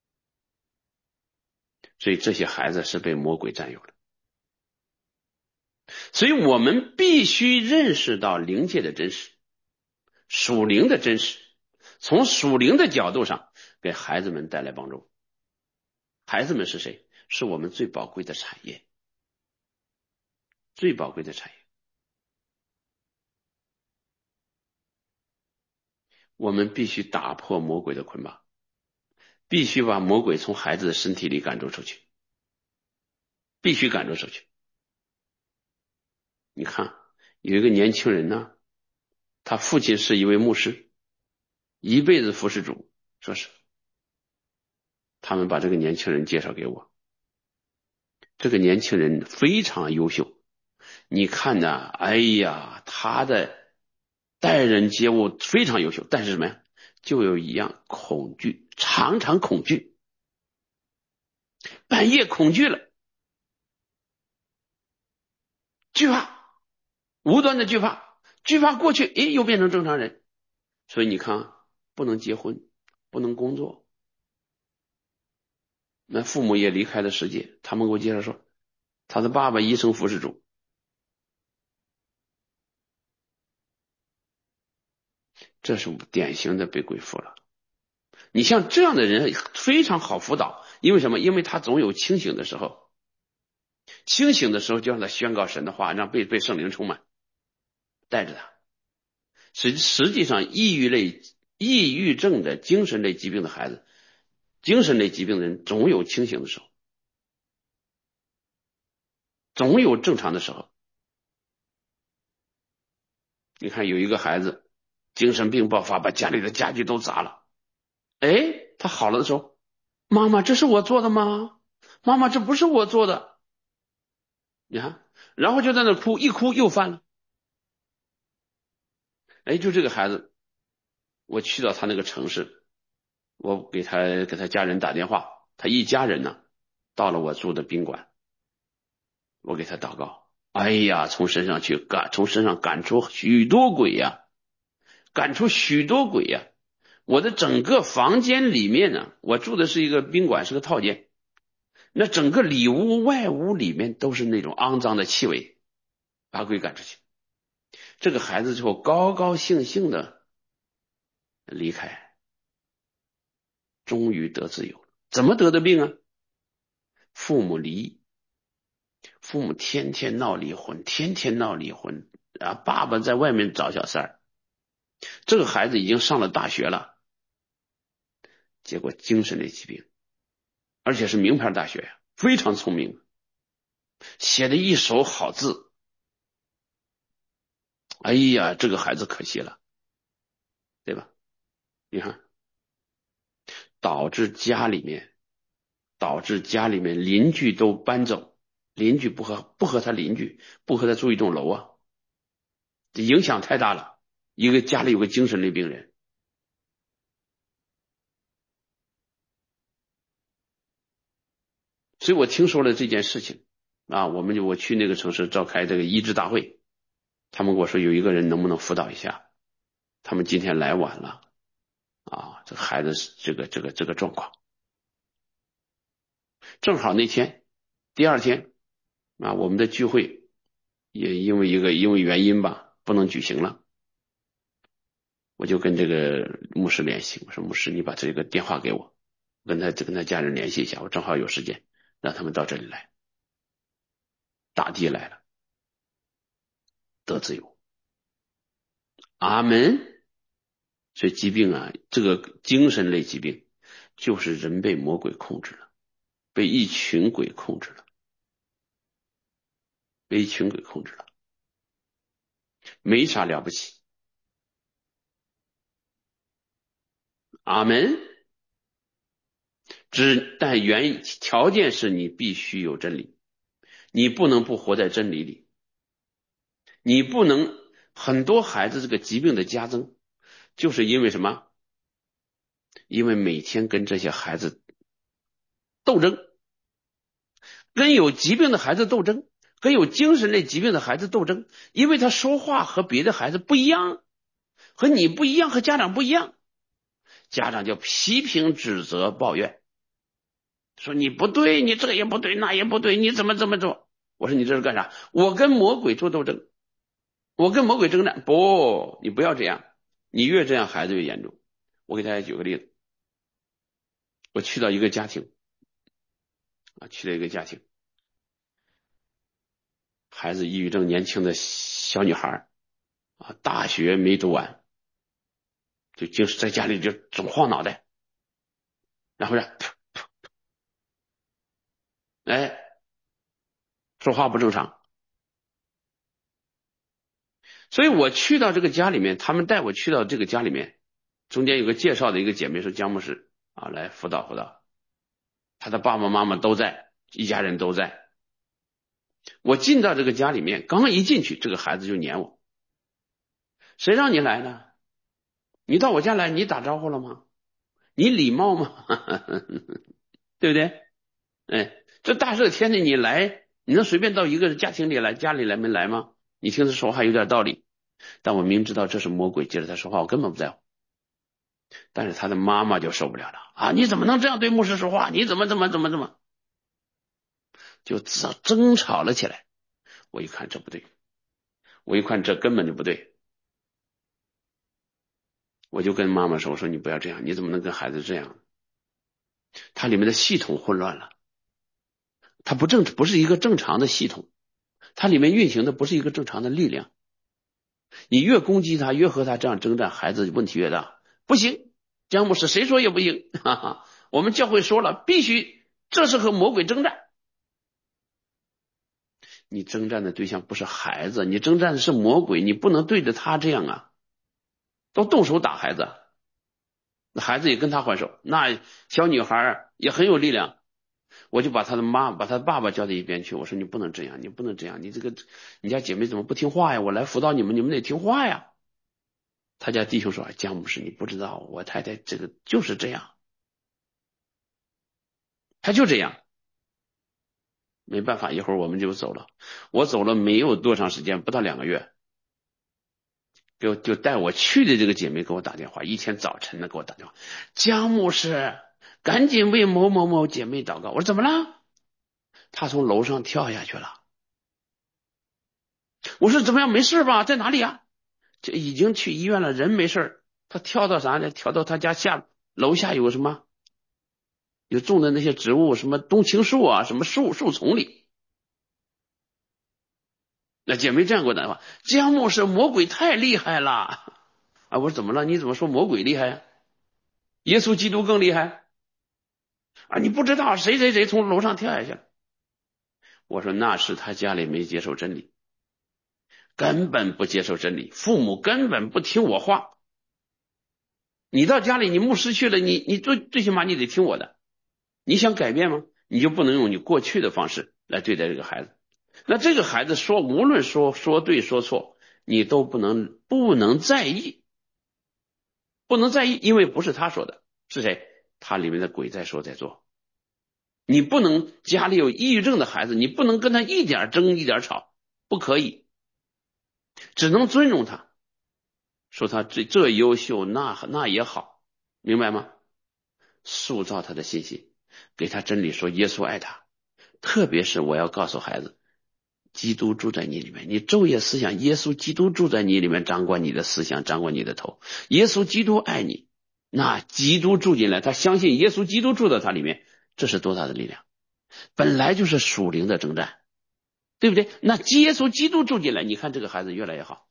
所以这些孩子是被魔鬼占有了。所以我们必须认识到灵界的真实，属灵的真实，从属灵的角度上给孩子们带来帮助。孩子们是谁？是我们最宝贵的产业，最宝贵的产业。我们必须打破魔鬼的捆绑，必须把魔鬼从孩子的身体里赶逐出去，必须赶逐出去。你看，有一个年轻人呢，他父亲是一位牧师，一辈子服侍主，说是他们把这个年轻人介绍给我。这个年轻人非常优秀，你看呢，哎呀，他的待人接物非常优秀，但是什么呀？就有一样恐惧，常常恐惧，半夜恐惧了，惧怕，无端的惧怕，惧怕过去，诶，又变成正常人。所以你看啊，不能结婚，不能工作，那父母也离开了世界。他们给我介绍说，他的爸爸一生服侍主，这是典型的被鬼附了。你像这样的人非常好辅导，因为什么？因为他总有清醒的时候， 清醒的时候就让他宣告神的话，让被被圣灵充满，带着他。实实际上，抑郁类、抑郁症的精神类疾病的孩子，精神类疾病的人总有清醒的时候，总有正常的时候。你看有一个孩子精神病爆发，把家里的家具都砸了，哎，他好了的时候，妈妈，这是我做的吗？妈妈，这不是我做的。你看，然后就在那哭，一哭又犯了。哎，就这个孩子，我去到他那个城市，我给他给他家人打电话，他一家人呢到了我住的宾馆，我给他祷告。哎呀，从身上去赶，从身上赶出许多鬼呀、赶出许多鬼呀、我的整个房间里面呢，我住的是一个宾馆，是个套间，那整个里屋外屋里面都是那种肮脏的气味，把鬼赶出去。这个孩子最后高高兴兴的离开，终于得自由。怎么得的病啊？父母离异，父母天天闹离婚，天天闹离婚啊！爸爸在外面找小三儿，这个孩子已经上了大学了，结果精神类疾病，而且是名牌大学呀，非常聪明，写的一手好字。哎呀，这个孩子可惜了，对吧？你看，导致家里面，导致家里面邻居都搬走，邻居不和不和他邻居不和他住一栋楼啊，这影响太大了。一个家里有个精神类病人，所以我听说了这件事情啊，我们就我去那个城市召开这个医治大会，他们跟我说有一个人能不能辅导一下，他们今天来晚了啊，这孩子是这个这个这个状况，正好那天第二天啊，我们的聚会也因为一个因为原因吧不能举行了，我就跟这个牧师联系，我说牧师你把这个电话给我，跟他跟他家人联系一下，我正好有时间让他们到这里来，大地来了，得自由，阿门。所以疾病啊，这个精神类疾病就是人被魔鬼控制了，被一群鬼控制了，被一群鬼控制了，没啥了不起。阿门。只但原条件是你必须有真理，你不能不活在真理里，你不能。很多孩子这个疾病的加增，就是因为什么？因为每天跟这些孩子斗争，跟有疾病的孩子斗争，跟有精神类疾病的孩子斗争，因为他说话和别的孩子不一样，和你不一样，和家长不一样，家长就批评指责抱怨，说你不对，你这也不对，那也不对，你怎么这么做？我说你这是干啥？我跟魔鬼做斗争，我跟魔鬼征战。不，你不要这样，你越这样孩子越严重。我给大家举个例子，我去到一个家庭啊，去了一个家庭，孩子抑郁症，年轻的小女孩啊，大学没读完，就就是在家里就总晃脑袋，然后呢，哎，说话不正常。所以我去到这个家里面，他们带我去到这个家里面，中间有个介绍的一个姐妹说姜牧师啊，来辅导辅导，他的爸爸妈妈都在，一家人都在。我进到这个家里面，刚刚一进去，这个孩子就撵我，谁让你来的？你到我家来，你打招呼了吗？你礼貌吗？对不对？哎，这大热天的你来，你能随便到一个家庭里来，家里来没来吗？你听他说话有点道理，但我明知道这是魔鬼接着他说话，我根本不在乎。但是他的妈妈就受不了了啊！你怎么能这样对牧师说话？你怎么怎么怎么怎么？就争争吵了起来。我一看这不对，我一看这根本就不对，我就跟妈妈说：“我说你不要这样，你怎么能跟孩子这样？他里面的系统混乱了。” 它不正不是一个正常的系统，它里面运行的不是一个正常的力量。你越攻击他，越和他这样征战，孩子问题越大。不行，姜牧师谁说也不行，哈哈，我们教会说了，必须这是和魔鬼征战。你征战的对象不是孩子，你征战的是魔鬼，你不能对着他这样啊，都动手打孩子，那孩子也跟他还手，那小女孩也很有力量。我就把他的妈把他爸爸叫到一边去，我说你不能这样，你不能这样，你这个你家姐妹怎么不听话呀？我来辅导你们，你们得听话呀。他家弟兄说，姜牧师你不知道，我太太这个就是这样，他就这样。没办法，一会儿我们就走了。我走了没有多长时间，不到两个月，就就带我去的这个姐妹给我打电话，一天早晨的给我打电话，姜牧师赶紧为某某某姐妹祷告。我说怎么了？她从楼上跳下去了。我说怎么样？没事吧？在哪里啊？就已经去医院了，人没事。她跳到啥呢？跳到她家下楼下有个什么，有种的那些植物，什么冬青树啊，什么树树丛里。那姐妹这样给我打电话，姜牧师魔鬼太厉害了啊！我说怎么了？你怎么说魔鬼厉害呀？耶稣基督更厉害啊！你不知道谁谁谁从楼上跳下去了。我说那是他家里没接受真理，根本不接受真理，父母根本不听我话。你到家里，你牧师去了，你你最最起码你得听我的。你想改变吗？你就不能用你过去的方式来对待这个孩子。那这个孩子说，无论说说对说错，你都不能不能在意，不能在意，因为不是他说的，是谁？他里面的鬼在说在做。你不能家里有抑郁症的孩子，你不能跟他一点争一点吵，不可以，只能尊重他，说他这这优秀，那那也好，明白吗？塑造他的信心，给他真理，说耶稣爱他。特别是我要告诉孩子，基督住在你里面，你昼夜思想耶稣基督住在你里面，掌管你的思想，掌管你的头。耶稣基督爱你，那基督住进来，他相信耶稣基督住在他里面，这是多大的力量！本来就是属灵的征战，对不对？那耶稣基督住进来，你看这个孩子越来越好。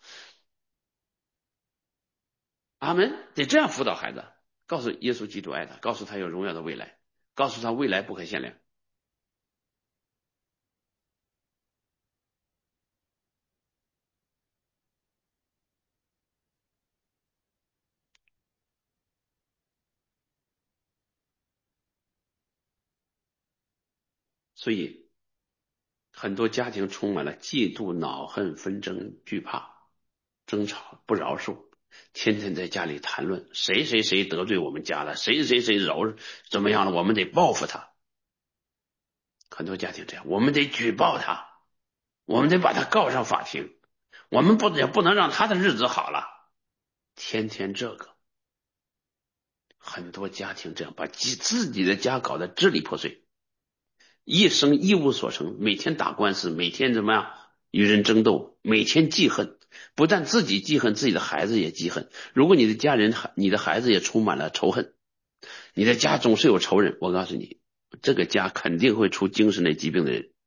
阿门，得这样辅导孩子，告诉耶稣基督爱他，告诉他有荣耀的未来，告诉他未来不可限量。所以很多家庭充满了嫉妒、恼恨、纷争、惧怕、争吵、不饶恕，天天在家里谈论谁谁谁得罪我们家了，谁谁谁饶怎么样了，我们得报复他。很多家庭这样，我们得举报他，我们得把他告上法庭，我们不也不能让他的日子好了。天天这个，很多家庭这样把自己的家搞得支离破碎，一生一无所成，每天打官司，每天怎么样与人争斗，每天记恨，不但自己记恨，自己的孩子也记恨。如果你的家人、你的孩子也充满了仇恨，你的家总是有仇人，我告诉你，这个家肯定会出精神类疾病的人。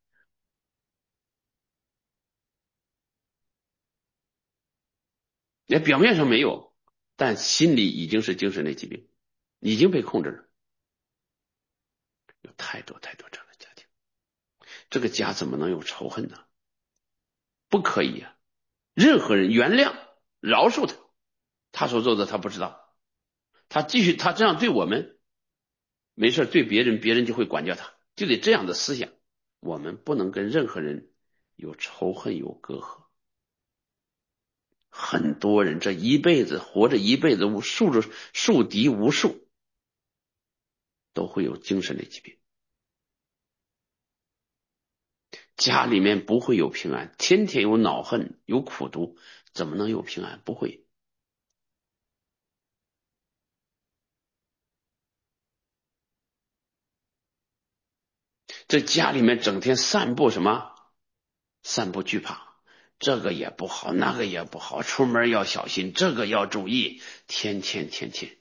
你表面上没有，但心里已经是精神类疾病，已经被控制了。有太多太多这样的家庭，这个家怎么能有仇恨呢？不可以啊！任何人原谅、饶恕他，他所做的他不知道，他继续他这样对我们，没事对别人，别人就会管教他，就得这样的思想。我们不能跟任何人有仇恨、有隔阂。很多人这一辈子活着一辈子，数着树敌无数，都会有精神类疾病。家里面不会有平安，天天有恼恨，有苦毒，怎么能有平安？不会。这家里面整天散布什么？散布惧怕，这个也不好，那个也不好，出门要小心，这个要注意，天天天天，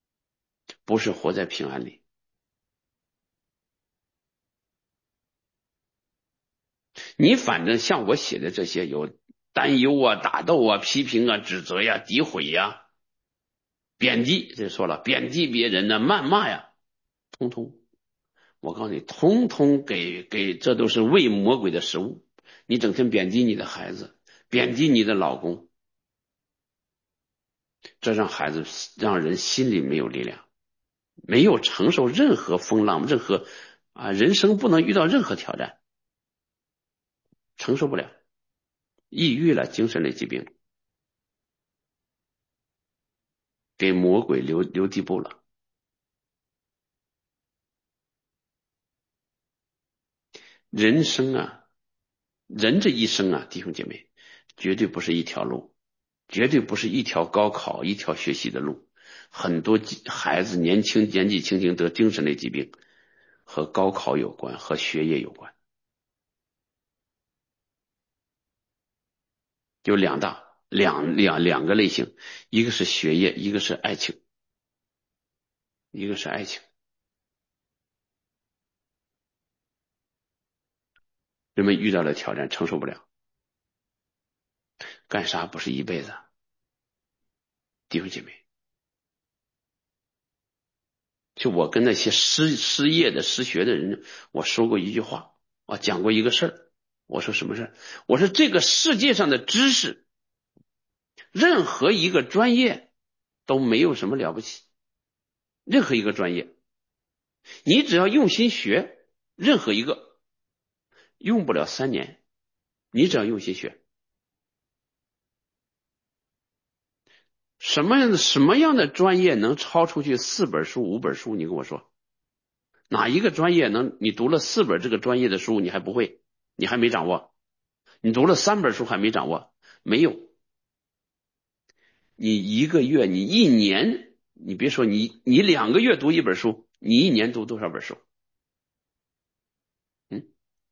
不是活在平安里。 你反正像我写的这些有担忧啊、打斗啊、批评啊、指责呀、诋毁呀、贬低，这说了贬低别人呢、谩骂呀，通通，我告诉你，通通给给，这都是喂魔鬼的食物。你整天贬低你的孩子，贬低你的老公，这让孩子让人心里没有力量，没有承受任何风浪，任何啊人生不能遇到任何挑战，承受不了，抑郁了，精神类疾病，给魔鬼留留地步了。人生啊，人这一生啊，弟兄姐妹，绝对不是一条路，绝对不是一条高考、一条学习的路。很多孩子年轻年纪轻轻得精神类疾病，和高考有关，和学业有关。有两大两两两个类型，一个是学业，一个是爱情，一个是爱情。人们遇到了挑战，承受不了，干啥不是一辈子？弟兄姐妹，就我跟那些失失业的、失学的人，我说过一句话，我讲过一个事儿。我说什么事儿？我说这个世界上的知识，任何一个专业都没有什么了不起，任何一个专业，你只要用心学，任何一个用不了三年，你只要用心学。什么样的什么样的专业能超出去四本书、五本书？你跟我说，哪一个专业能？你读了四本这个专业的书，你还不会，你还没掌握？你读了三本书还没掌握？没有。你一个月，你一年，你别说你，你两个月读一本书，你一年读多少本书？嗯，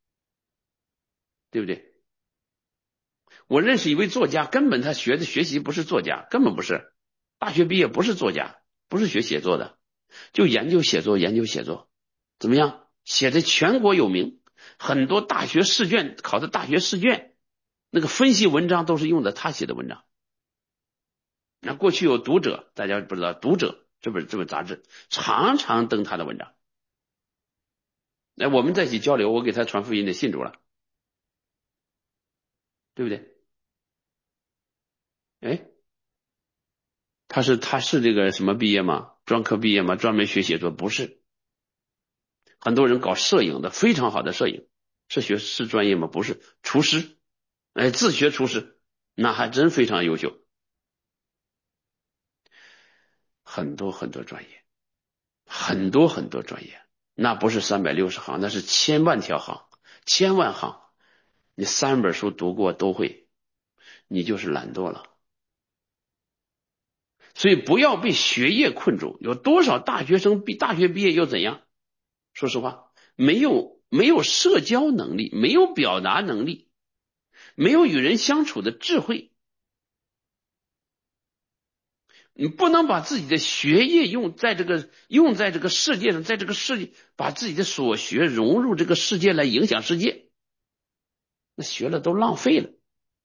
对不对？我认识一位作家，根本他学的学习不是作家，根本不是，大学毕业不是作家，不是学写作的，就研究写作，研究写作，怎么样？写的全国有名，很多大学试卷考的大学试卷，那个分析文章都是用的他写的文章。那过去有读者，大家不知道，读者这本这本杂志常常登他的文章。哎，我们在一起交流，我给他传福音的信主了，对不对？哎，他是他是这个什么毕业吗？专科毕业吗？专门学写作？不是，很多人搞摄影的，非常好的摄影，是学是专业吗？不是，厨师，哎，自学厨师，那还真非常优秀。很多很多专业，很多很多专业，那不是三百六十行，那是千万条行，千万行。你三本书读过都会，你就是懒惰了。所以不要被学业困住。有多少大学生毕大学毕业又怎样？说实话，没有没有社交能力，没有表达能力，没有与人相处的智慧。你不能把自己的学业用在这个用在这个世界上，在这个世界把自己的所学融入这个世界来影响世界，那学了都浪费了。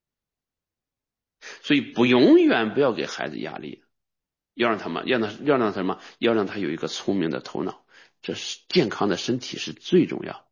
所以不永远不要给孩子压力，要让他们要让要让他们要让他有一个聪明的头脑，这是健康的身体是最重要。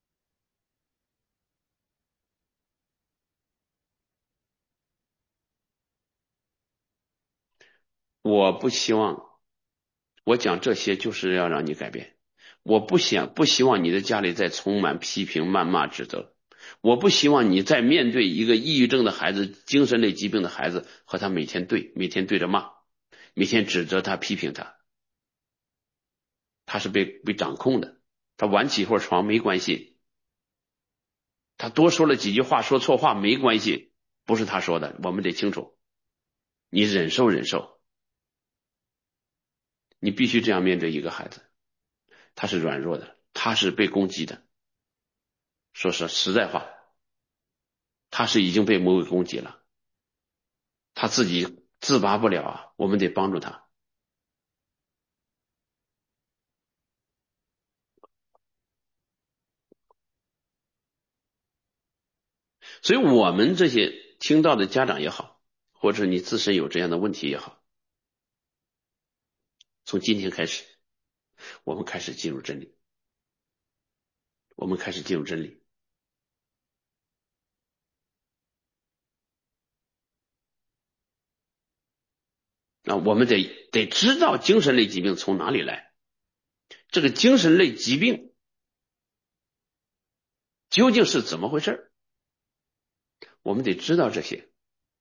我不希望我讲这些就是要让你改变，我不想不希望你的家里再充满批评、谩骂、指责，我不希望你再面对一个抑郁症的孩子、精神类疾病的孩子，和他每天对每天对着骂，每天指责他、批评他，他是被被掌控的，他晚起一会儿床没关系，他多说了几句话、说错话没关系，不是他说的，我们得清楚，你忍受忍受，你必须这样面对一个孩子，他是软弱的，他是被攻击的。说实实在话，他是已经被魔鬼攻击了，他自己自拔不了啊，我们得帮助他。 所以我们这些听到的家长也好，或者你自身有这样的问题也好，从今天开始，我们开始进入真理，我们开始进入真理。啊，我们得得知道精神类疾病从哪里来，这个精神类疾病究竟是怎么回事，我们得知道这些。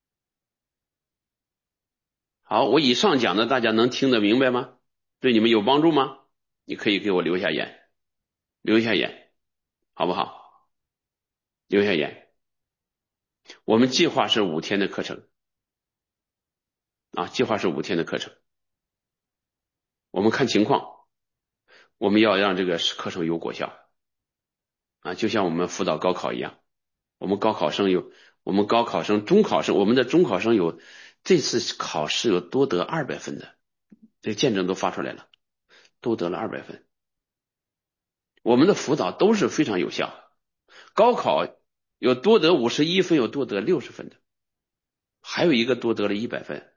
好，我以上讲的大家能听得明白吗？对你们有帮助吗？你可以给我留下言，留下言，好不好？留下言。我们计划是五天的课程啊，计划是五天的课程。我们看情况，我们要让这个课程有果效啊，就像我们辅导高考一样。我们高考生有，我们高考生、中考生，我们的中考生有这次考试有多得二百分的，这见证都发出来了，都得了二百分。我们的辅导都是非常有效。高考有多得五十一分，有多得六十分的，还有一个多得了一百分。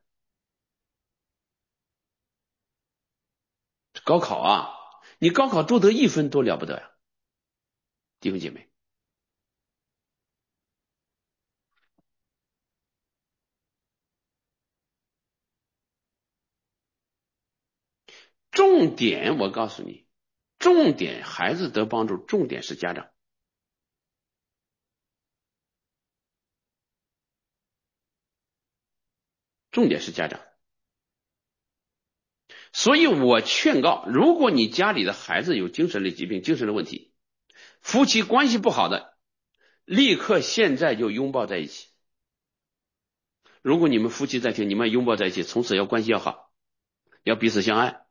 高考啊，你高考多得一分多了不得呀，弟兄姐妹。重点我告诉你，重点孩子得帮助，重点是家长。重点是家长。所以我劝告，如果你家里的孩子有精神类疾病、精神的问题，夫妻关系不好的，立刻现在就拥抱在一起。如果你们夫妻在听，你们拥抱在一起，从此要关系要好，要彼此相爱，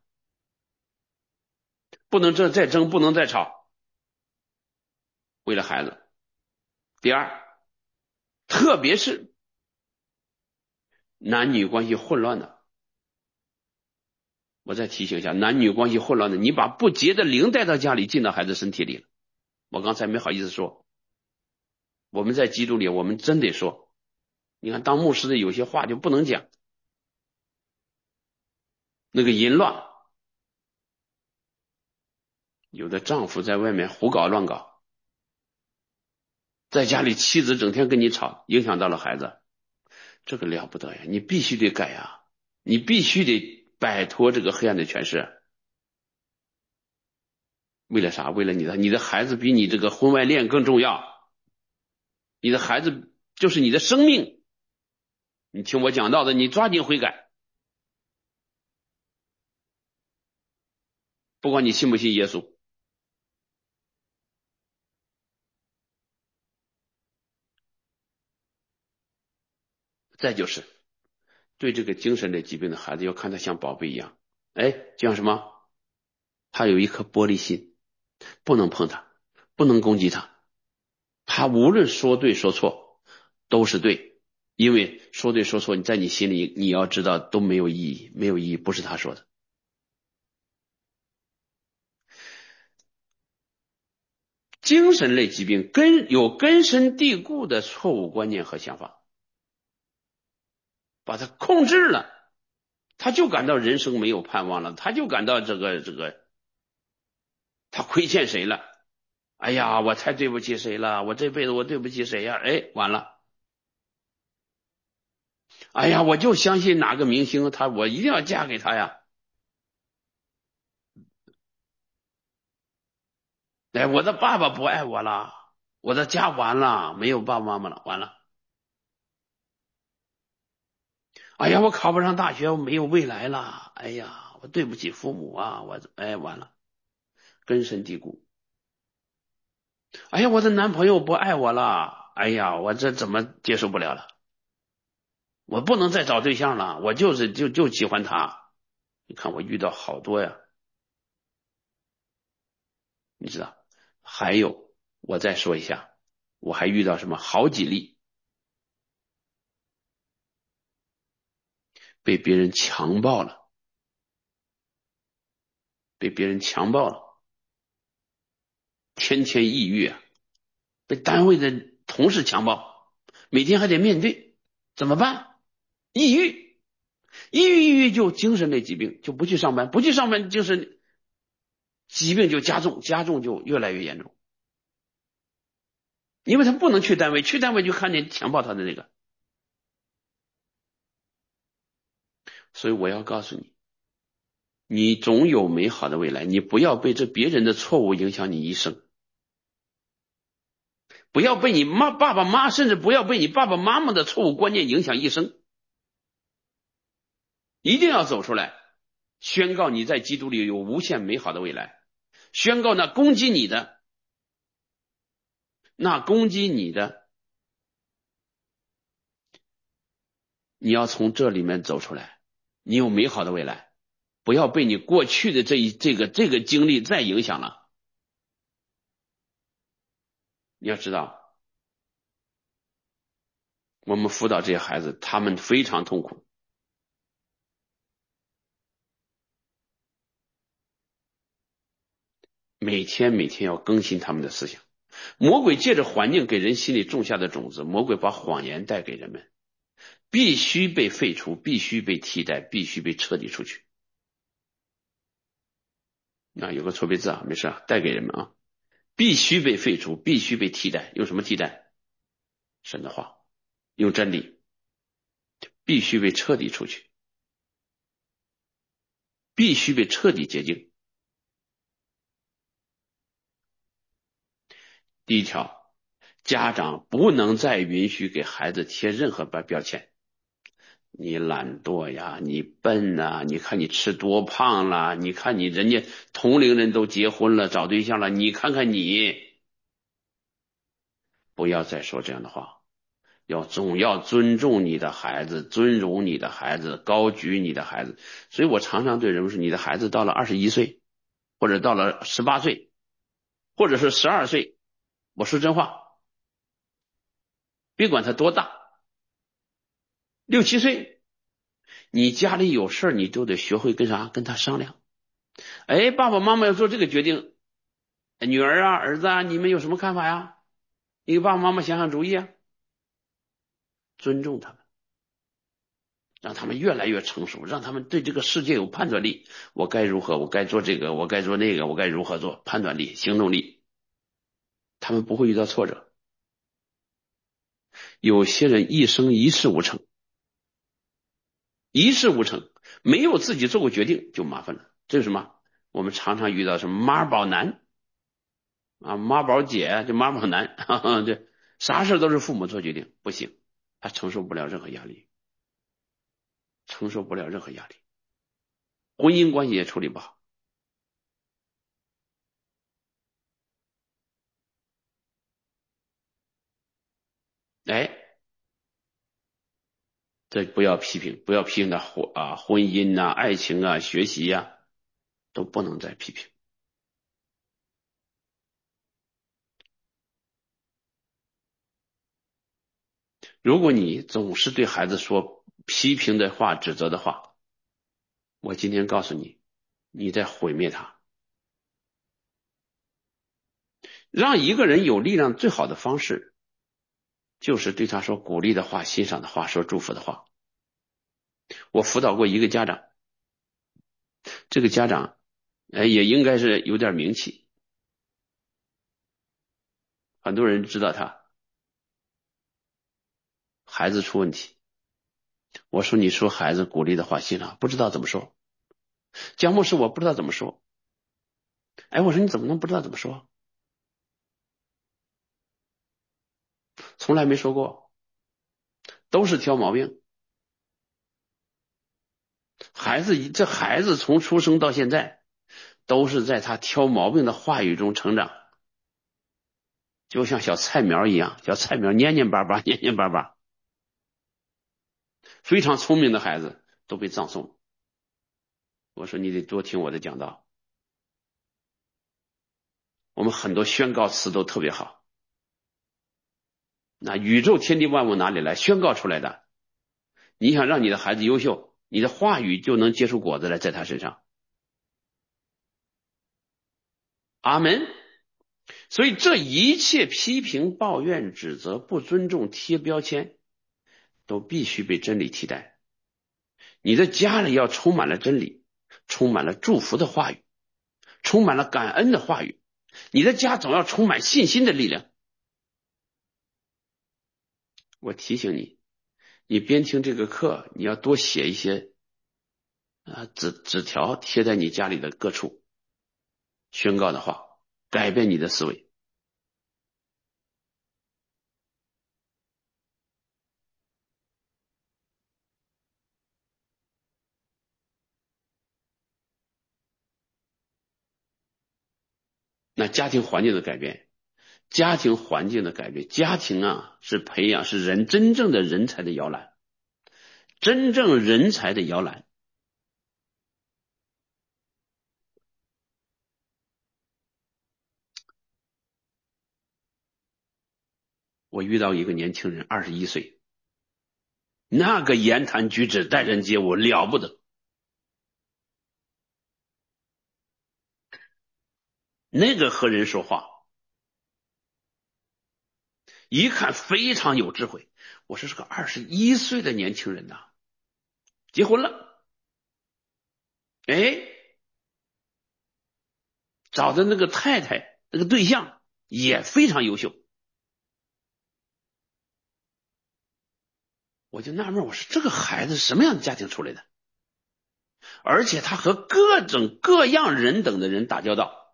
不能这再争，不能再吵，为了孩子。第二，特别是男女关系混乱的，我再提醒一下，男女关系混乱的，你把不洁的灵带到家里，进到孩子身体里了。我刚才没好意思说，我们在基督里，我们真得说。你看，当牧师的有些话就不能讲，那个淫乱，有的丈夫在外面胡搞乱搞，在家里妻子整天跟你吵，影响到了孩子，这个了不得呀！你必须得改呀，你必须得摆脱这个黑暗的权势。为了啥？为了你的，你的孩子比你这个婚外恋更重要，你的孩子就是你的生命。你听我讲到的，你抓紧悔改，不管你信不信耶稣。再就是对这个精神类疾病的孩子，要看他像宝贝一样，哎，就像什么？他有一颗玻璃心，不能碰他，不能攻击他，他无论说对说错都是对，因为说对说错，你在你心里你要知道都没有意义，没有意义，不是他说的。精神类疾病根有根深蒂固的错误观念和想法，把他控制了，他就感到人生没有盼望了，他就感到这个这个他亏欠谁了，哎呀，我太对不起谁了，我这辈子我对不起谁呀？哎，完了。哎呀，我就相信哪个明星，他我一定要嫁给他呀！哎，我的爸爸不爱我了，我的家完了，没有爸爸妈妈了，完了。哎呀，我考不上大学，我没有未来了。哎呀，我对不起父母啊，我哎完了，根深蒂固。哎呀，我的男朋友不爱我了，哎呀，我这怎么接受不了了？我不能再找对象了，我就是就就喜欢他。你看我遇到好多呀，你知道？还有，我再说一下，我还遇到什么好几例被别人强暴了，被别人强暴了，天天抑郁啊，被单位的同事强暴， 每天还得面对，怎么办？抑郁，抑郁抑郁就精神类疾病，就不去上班，不去上班精神疾病就加重，加重就越来越严重，因为他不能去单位，去单位就看见强暴他的那个。所以我要告诉你，你总有美好的未来，你不要被这别人的错误影响你一生，不要被你妈爸爸妈，甚至不要被你爸爸妈妈的错误观念影响一生，一定要走出来，宣告你在基督里有无限美好的未来，宣告那攻击你的，那攻击你的，你要从这里面走出来，你有美好的未来，不要被你过去的这一这个这个经历再影响了。你要知道，我们辅导这些孩子，他们非常痛苦，每天每天要更新他们的思想。魔鬼借着环境给人心里种下的种子，魔鬼把谎言带给人们，必须被废除，必须被替代，必须被彻底出去。啊，有个错别字啊，没事啊，带给人们啊，必须被废除，必须被替代。用什么替代？神的话，用真理，必须被彻底出去，必须被彻底洁净。第一条，家长不能再允许给孩子贴任何标签，你懒惰呀，你笨呐，你看你吃多胖了，你看你人家同龄人都结婚了找对象了，你看看你，不要再说这样的话，要总要尊重你的孩子，尊荣你的孩子，高举你的孩子。所以我常常对人们说，你的孩子到了二十一岁，或者到了十八岁，或者是十二岁，我说真话，别管他多大，六七岁，你家里有事你都得学会跟啥？跟他商量。哎，爸爸妈妈要做这个决定，女儿啊，儿子啊，你们有什么看法呀？你给爸爸妈妈想想主意啊，尊重他们，让他们越来越成熟，让他们对这个世界有判断力。我该如何？我该做这个？我该做那个？我该如何做？判断力、行动力，他们不会遇到挫折。有些人一生一事无成，一事无成，没有自己做过决定就麻烦了。这是什么？我们常常遇到什么妈宝男啊，妈宝姐，就妈宝男，哈哈，这啥事都是父母做决定，不行，他承受不了任何压力，承受不了任何压力，婚姻关系也处理不好。哎，这不要批评，不要批评他婚啊婚姻呐、爱情啊、学习呀、啊，都不能再批评。如果你总是对孩子说批评的话、指责的话，我今天告诉你，你在毁灭他。让一个人有力量最好的方式，就是对他说鼓励的话、欣赏的话、说祝福的话。我辅导过一个家长，这个家长，哎，也应该是有点名气，很多人知道他。孩子出问题，我说你说孩子鼓励的话、欣赏，不知道怎么说。江牧师，我不知道怎么说。哎，我说你怎么能不知道怎么说？从来没说过，都是挑毛病。孩子，这孩子从出生到现在，都是在他挑毛病的话语中成长，就像小菜苗一样，小菜苗蔫蔫巴巴，蔫蔫巴巴。非常聪明的孩子都被葬送。我说你得多听我的讲道，我们很多宣告词都特别好。那宇宙天地万物哪里来？宣告出来的。你想让你的孩子优秀，你的话语就能结出果子来，在他身上。阿门。 所以这一切批评、抱怨、指责、不尊重、贴标签，都必须被真理替代。你的家里要充满了真理，充满了祝福的话语，充满了感恩的话语，你的家总要充满信心的力量。我提醒你，你边听这个课，你要多写一些啊纸纸条贴在你家里的各处，宣告的话，改变你的思维。那家庭环境的改变，家庭环境的改变，家庭啊是培养是人真正的人才的摇篮，真正人才的摇篮。我遇到一个年轻人，二十一岁，那个言谈举止、待人接物了不得，那个和人说话，一看非常有智慧。我说是个二十一岁的年轻人呐，结婚了，哎，找的那个太太，那个对象也非常优秀。我就纳闷，我说这个孩子什么样的家庭出来的？而且他和各种各样人等的人打交道。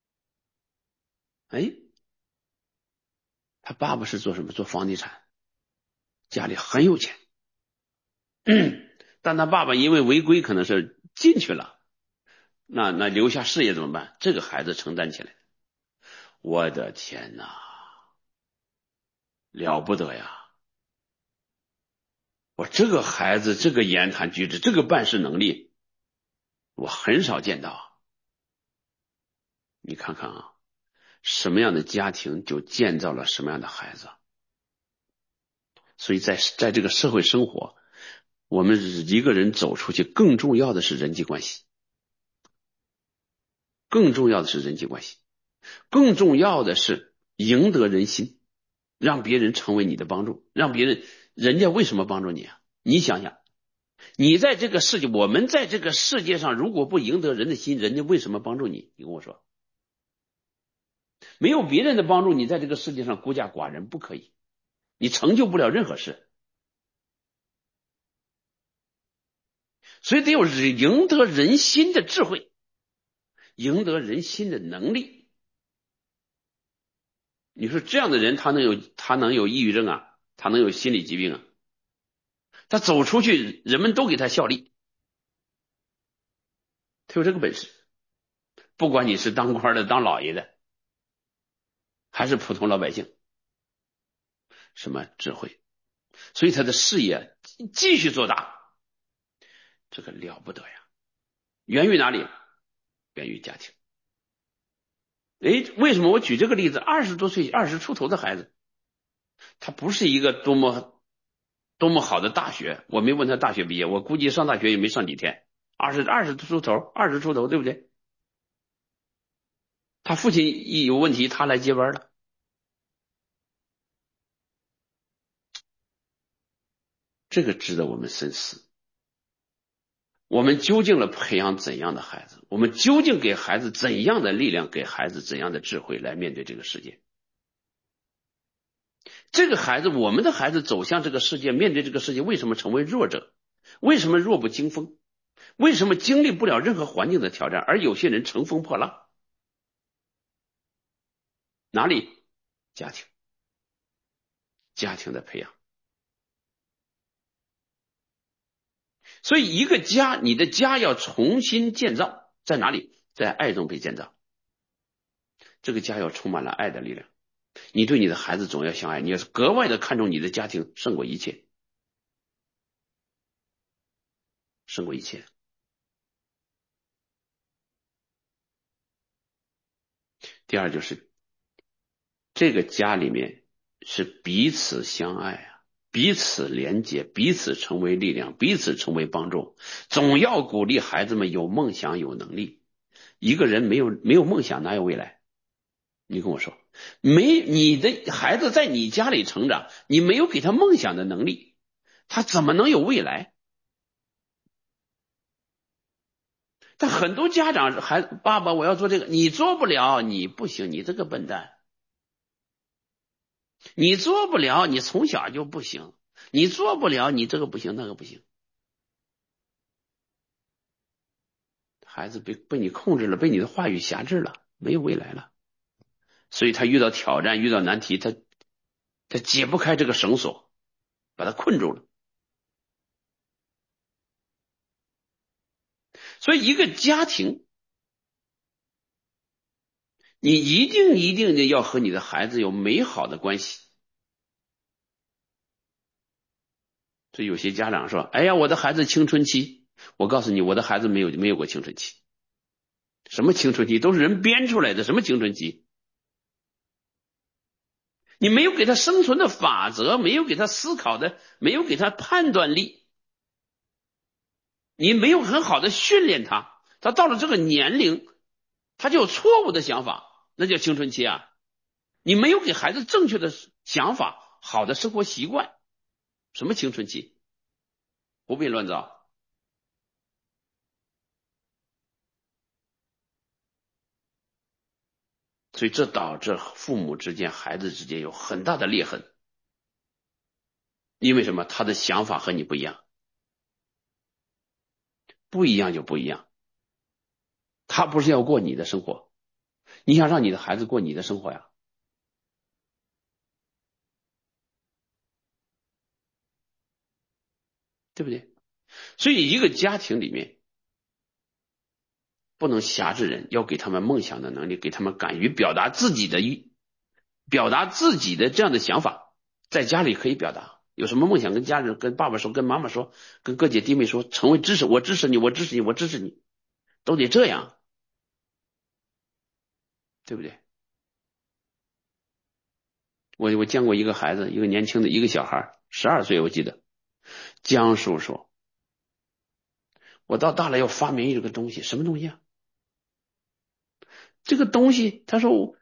哎，他爸爸是做什么？做房地产，家里很有钱。嗯，但他爸爸因为违规可能是进去了，那那留下事业怎么办？这个孩子承担起来。我的天哪，了不得呀！我这个孩子，这个言谈举止，这个办事能力，我很少见到。你看看啊，什么样的家庭就建造了什么样的孩子。所以在在这个社会生活，我们一个人走出去，更重要的是人际关系，更重要的是人际关系，更重要的是赢得人心，让别人成为你的帮助，让别人，人家为什么帮助你啊？你想想，你在这个世界，我们在这个世界上，如果不赢得人的心，人家为什么帮助你？你跟我说，没有别人的帮助，你在这个世界上孤家寡人不可以，你成就不了任何事。所以得有赢得人心的智慧，赢得人心的能力。你说这样的人，他能有他能有抑郁症啊？他能有心理疾病啊？他走出去，人们都给他效力，他有这个本事。不管你是当官的、当老爷的，还是普通老百姓，什么智慧？所以他的事业继续做大，这个了不得呀！源于哪里？源于家庭。诶，为什么我举这个例子？二十多岁、二十出头的孩子，他不是一个多么多么好的大学，我没问他大学毕业，我估计上大学也没上几天。二十二十出头，二十出头，对不对？他父亲一有问题，他来接班了。这个值得我们深思。我们究竟了培养怎样的孩子？我们究竟给孩子怎样的力量？给孩子怎样的智慧来面对这个世界？这个孩子，我们的孩子走向这个世界，面对这个世界，为什么成为弱者？为什么弱不禁风？为什么经历不了任何环境的挑战，而有些人乘风破浪？哪里？家庭，家庭的培养。所以一个家，你的家要重新建造，在哪里？在爱中被建造。这个家要充满了爱的力量。你对你的孩子总要相爱，你要格外的看重你的家庭，胜过一切，胜过一切。第二就是这个家里面是彼此相爱啊，彼此连接，彼此成为力量，彼此成为帮助。总要鼓励孩子们有梦想、有能力。一个人没有没有梦想，哪有未来？ 你跟我说，没你的孩子在你家里成长，你没有给他梦想的能力，他怎么能有未来？但很多家长还爸爸我要做这个，你做不了，你不行，你这个笨蛋，你做不了，你从小就不行，你做不了，你这个不行那个不行，孩子被被你控制了，被你的话语辖制了，没有未来了，所以他遇到挑战遇到难题，他他解不开这个绳索，把他困住了。所以一个家庭，你一定一定的要和你的孩子有美好的关系。所以有些家长说，哎呀，我的孩子青春期，我告诉你，我的孩子没有没有过青春期。什么青春期都是人编出来的，什么青春期？你没有给他生存的法则，没有给他思考的，没有给他判断力，你没有很好的训练他，他到了这个年龄，他就有错误的想法，那叫青春期啊。你没有给孩子正确的想法，好的生活习惯，什么青春期？胡编乱造。所以这导致父母之间、孩子之间有很大的裂痕。因为什么？他的想法和你不一样，不一样就不一样。他不是要过你的生活，你想让你的孩子过你的生活呀？对不对？所以一个家庭里面不能辖制人，要给他们梦想的能力，给他们敢于表达自己的表达自己的这样的想法，在家里可以表达。有什么梦想跟家人、跟爸爸说、跟妈妈说、跟哥姐弟妹说，成为支持，我支持你，我支持你，我支持你，都得这样，对不对？我我见过一个孩子，一个年轻的一个小孩，十二岁，我记得江叔说，我到大了要发明一个东西，什么东西啊？这个东西，他说我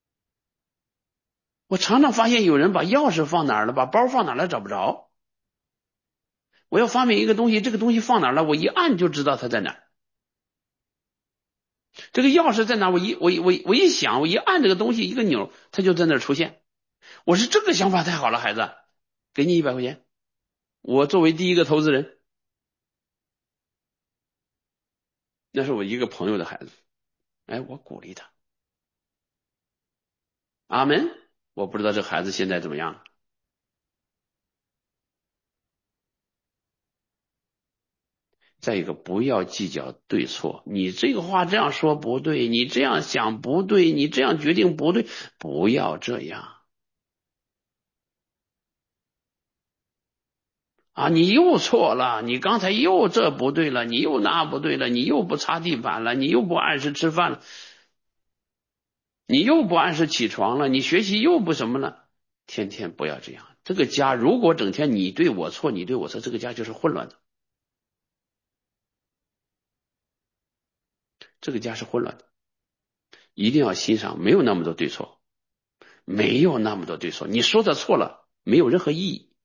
我常常发现有人把钥匙放哪儿了，把包放哪儿了找不着。我要发明一个东西，这个东西放哪儿了，我一按就知道它在哪儿。这个钥匙在哪儿，我一我我我一想，我一按这个东西一个钮，它就在那儿出现。我说这个想法太好了，孩子，给你一百块钱。我作为第一个投资人，那是我一个朋友的孩子，哎，我鼓励他。阿门。我不知道这孩子现在怎么样。再一个，不要计较对错，你这个话这样说不对，你这样想不对，你这样决定不对，不要这样啊！你又错了，你刚才又这不对了，你又那不对了，你又不擦地板了，你又不按时吃饭了，你又不按时起床了，你学习又不什么了，天天不要这样。这个家如果整天你对我错，你对我错，这个家就是混乱的，这个家是混乱的。一定要欣赏，没有那么多对错，没有那么多对错，你说的错了，没有任何意义。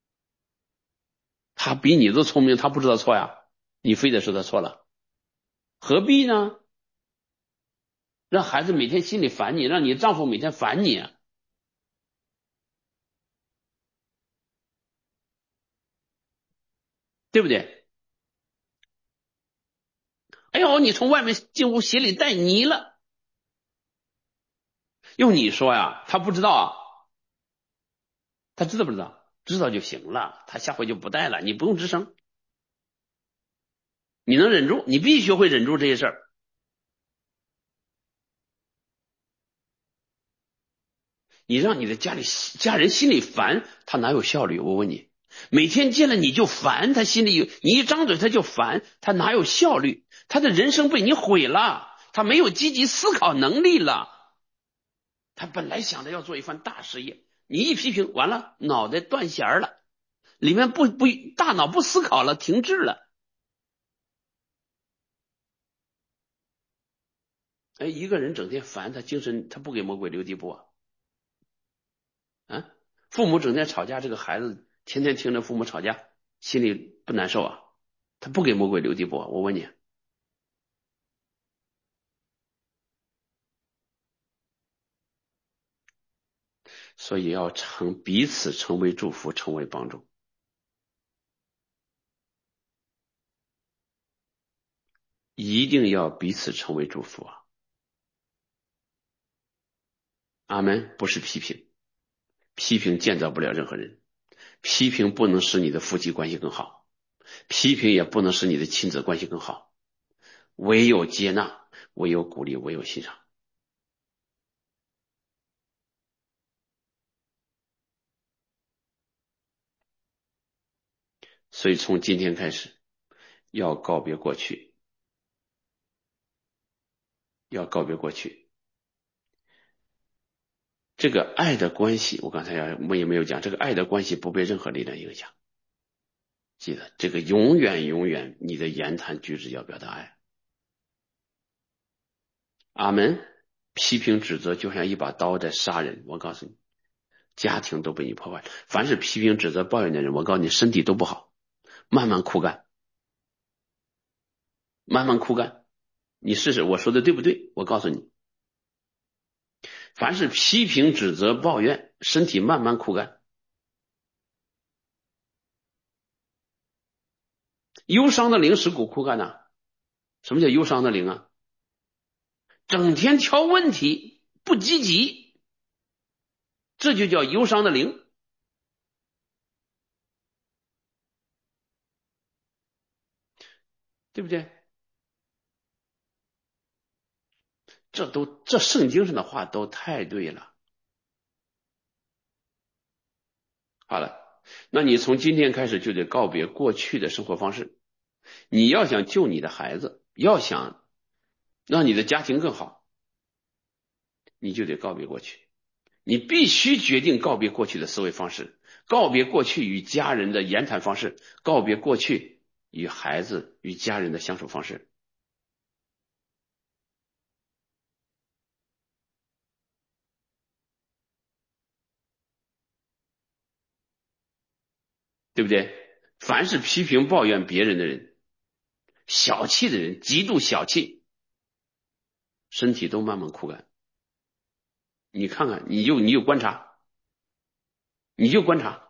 他比你都聪明，他不知道错呀，你非得说他错了，何必呢？让孩子每天心里烦你，让你丈夫每天烦你，对不对？哎呦，你从外面进屋，鞋里带泥了，用你说呀，他不知道啊，他知道不知道？知道就行了，他下回就不带了，你不用吱声，你能忍住，你必须会忍住这些事儿。你让你的家里家人心里烦，他哪有效率？我问你，每天见了你就烦，他心里有你一张嘴他就烦，他哪有效率？他的人生被你毁了，他没有积极思考能力了。他本来想着要做一番大事业，你一批评完了，脑袋断弦了，里面不不大脑不思考了，停滞了。 哎，一个人整天烦，他精神他不给魔鬼留地步啊。啊，父母整天吵架，这个孩子天天听着父母吵架，心里不难受啊？他不给魔鬼留地步啊？我问你，所以要成彼此成为祝福，成为帮助，一定要彼此成为祝福啊！阿门，不是批评，批评建造不了任何人，批评不能使你的夫妻关系更好，批评也不能使你的亲子关系更好，唯有接纳，唯有鼓励，唯有欣赏。所以从今天开始，要告别过去，要告别过去。这个爱的关系，我刚才也我也没有讲，这个爱的关系不被任何力量影响。记得这个永远永远，你的言谈举止要表达爱。阿门。批评指责就像一把刀在杀人，我告诉你，家庭都被你破坏。凡是批评指责抱怨的人，我告诉你，身体都不好，慢慢枯干，慢慢枯干。你试试，我说的对不对？我告诉你，凡是批评指责抱怨，身体慢慢枯干。忧伤的灵使骨枯干呐。什么叫忧伤的灵啊？整天挑问题，不积极，这就叫忧伤的灵，对不对？这都这圣经上的话都太对了。好了，那你从今天开始就得告别过去的生活方式。你要想救你的孩子，要想让你的家庭更好，你就得告别过去。你必须决定告别过去的思维方式，告别过去与家人的言谈方式，告别过去与孩子与家人的相处方式，对不对？凡是批评抱怨别人的人，小气的人，极度小气，身体都慢慢枯干。你看看，你就你就观察，你就观察，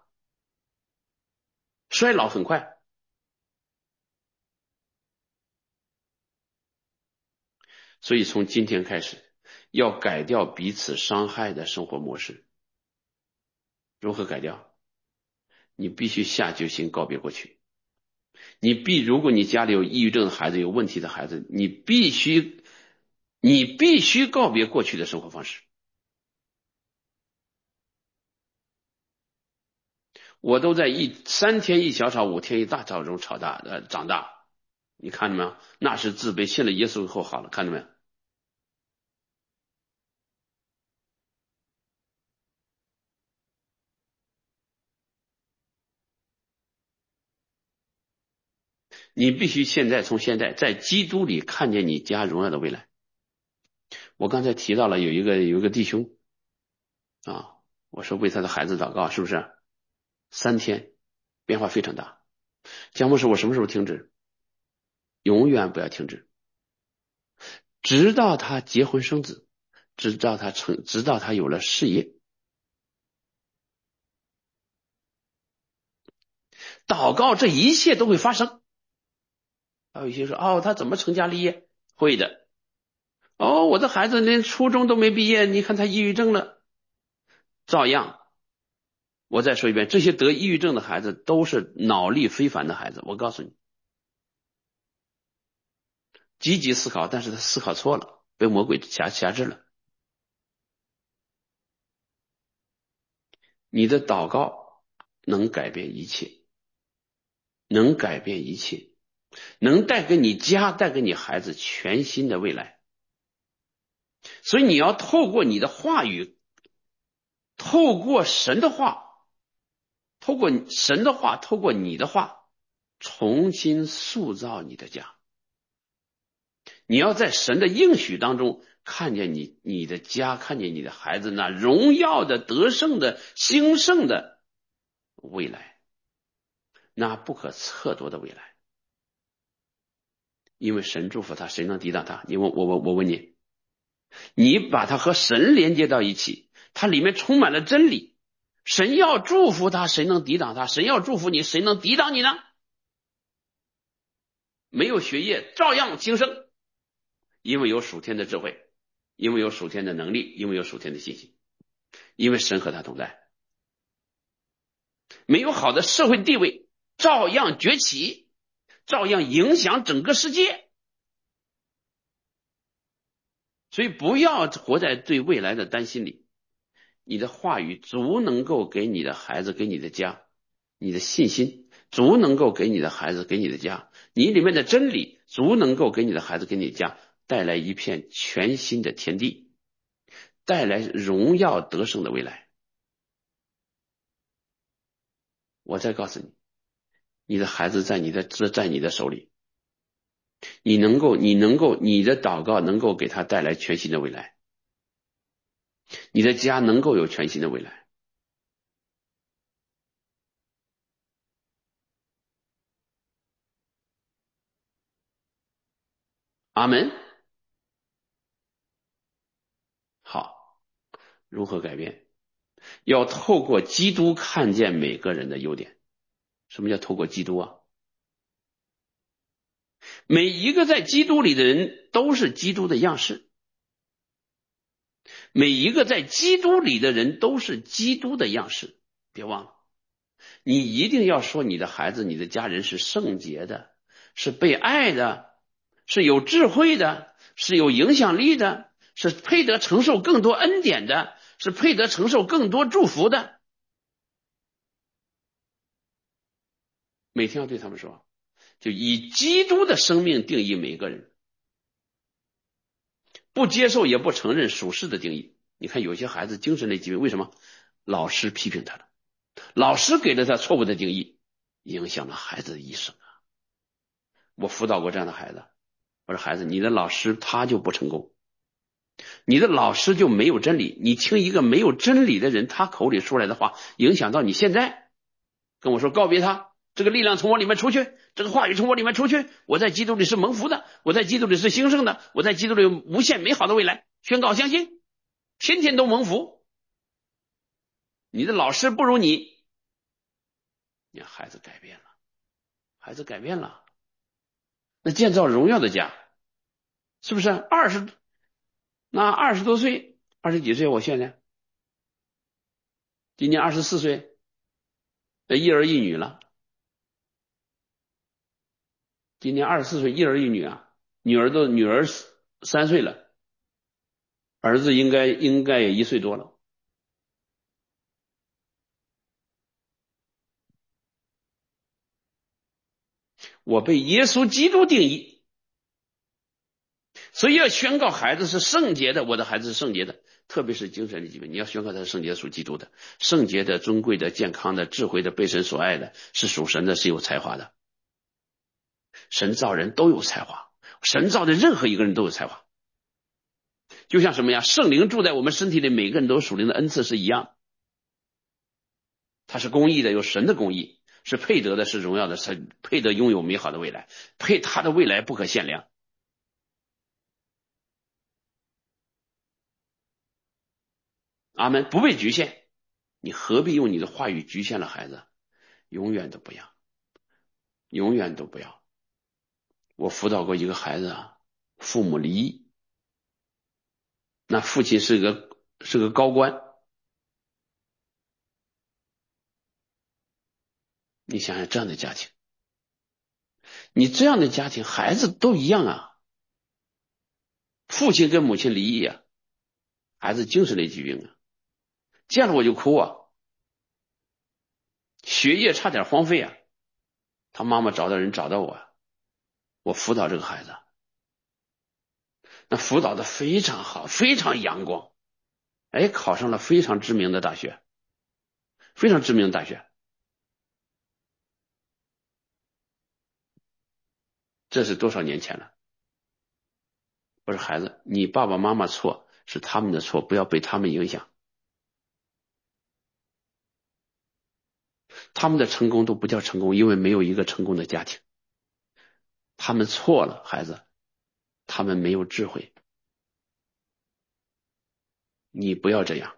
衰老很快。所以从今天开始，要改掉彼此伤害的生活模式。如何改掉？你必须下决心告别过去。你必，如果你家里有抑郁症的孩子，有问题的孩子，你必须，你必须告别过去的生活方式。我都在一三天一小吵，五天一大吵中吵大呃长大。你看到没有？那是自卑，信了耶稣以后好了，看到没有？你必须现在从现在在基督里看见你家荣耀的未来。我刚才提到了有一个有一个弟兄啊，我说为他的孩子祷告，是不是？三天变化非常大。江牧师，我什么时候停止？永远不要停止，直到他结婚生子，直到他成，直到他有了事业。祷告，这一切都会发生。还有一些说，哦，他怎么成家立业？会的。哦，我的孩子连初中都没毕业，你看他抑郁症了，照样。我再说一遍，这些得抑郁症的孩子都是脑力非凡的孩子。我告诉你，积极思考，但是他思考错了，被魔鬼辖辖制了。你的祷告能改变一切，能改变一切，能带给你家，带给你孩子全新的未来。所以你要透过你的话语，透过神的话，透过神的话，透过你的话，重新塑造你的家。 你要在神的应许当中看见你你的家，看见你的孩子那荣耀的、得胜的、兴盛的未来，那不可测度的未来。因为神祝福他，谁能抵挡他？你问我我我问你，你把他和神连接到一起，它里面充满了真理。神要祝福他，谁能抵挡他？神要祝福你，谁能抵挡你呢？没有学业照样兴盛，因为有属天的智慧，因为有属天的能力，因为有属天的信心，因为神和他同在。没有好的社会地位，照样崛起，照样影响整个世界。所以不要活在对未来的担心里，你的话语足能够给你的孩子，给你的家，你的信心足能够给你的孩子，给你的家，你里面的真理足能够给你的孩子，给你的家带来一片全新的天地，带来荣耀得胜的未来。我再告诉你，你的孩子在你的在你的手里，你能够你能够你的祷告能够给他带来全新的未来，你的家能够有全新的未来。阿门。好，如何改变？要透过基督看见每个人的优点。什么叫透过基督啊？每一个在基督里的人都是基督的样式，每一个在基督里的人都是基督的样式。别忘了，你一定要说你的孩子、你的家人是圣洁的，是被爱的，是有智慧的，是有影响力的，是配得承受更多恩典的，是配得承受更多祝福的。每天要对他们说，就以基督的生命定义每一个人，不接受也不承认属世的定义。你看有些孩子精神类疾病，为什么？老师批评他了，老师给了他错误的定义，影响了孩子的一生啊。我辅导过这样的孩子，我说孩子，你的老师他就不成功，你的老师就没有真理，你听一个没有真理的人他口里说来的话，影响到你现在。跟我说告别他，这个力量从我里面出去，这个话语从我里面出去，我在基督里是蒙福的，我在基督里是兴盛的，我在基督里有无限美好的未来，宣告相信，天天都蒙福。你的老师不如你，你看孩子改变了，孩子改变了，那建造荣耀的家，是不是？二十那二十多岁，二十几岁，我现在今年二十四岁，一儿一女了。今年二十四岁，一儿一女啊，女儿都女儿三岁了，儿子应该应该也一岁多了。我被耶稣基督定义，所以要宣告孩子是圣洁的，我的孩子是圣洁的，特别是精神的疾病，你要宣告他是圣洁的，属基督的，圣洁的、尊贵的、健康的、智慧的、被神所爱的，是属神的，是有才华的。神造人都有才华，神造的任何一个人都有才华，就像什么呀？圣灵住在我们身体里，每个人都有属灵的恩赐是一样，他是公义的，有神的公义，是配得的，是荣耀的，是配得拥有美好的未来，配他的未来不可限量。阿门，不被局限。你何必用你的话语局限了孩子？永远都不要，永远都不要。我辅导过一个孩子啊，父母离异，那父亲是个是个高官，你想想这样的家庭，你这样的家庭，孩子都一样啊。父亲跟母亲离异啊，孩子精神类疾病啊，见了我就哭啊，学业差点荒废啊。他妈妈找到人找到我，我辅导这个孩子，那辅导的非常好，非常阳光，哎，考上了非常知名的大学，非常知名的大学。这是多少年前了？ 我说孩子，你爸爸妈妈错是他们的错，不要被他们影响。他们的成功都不叫成功，因为没有一个成功的家庭。他们错了，孩子，他们没有智慧。你不要这样，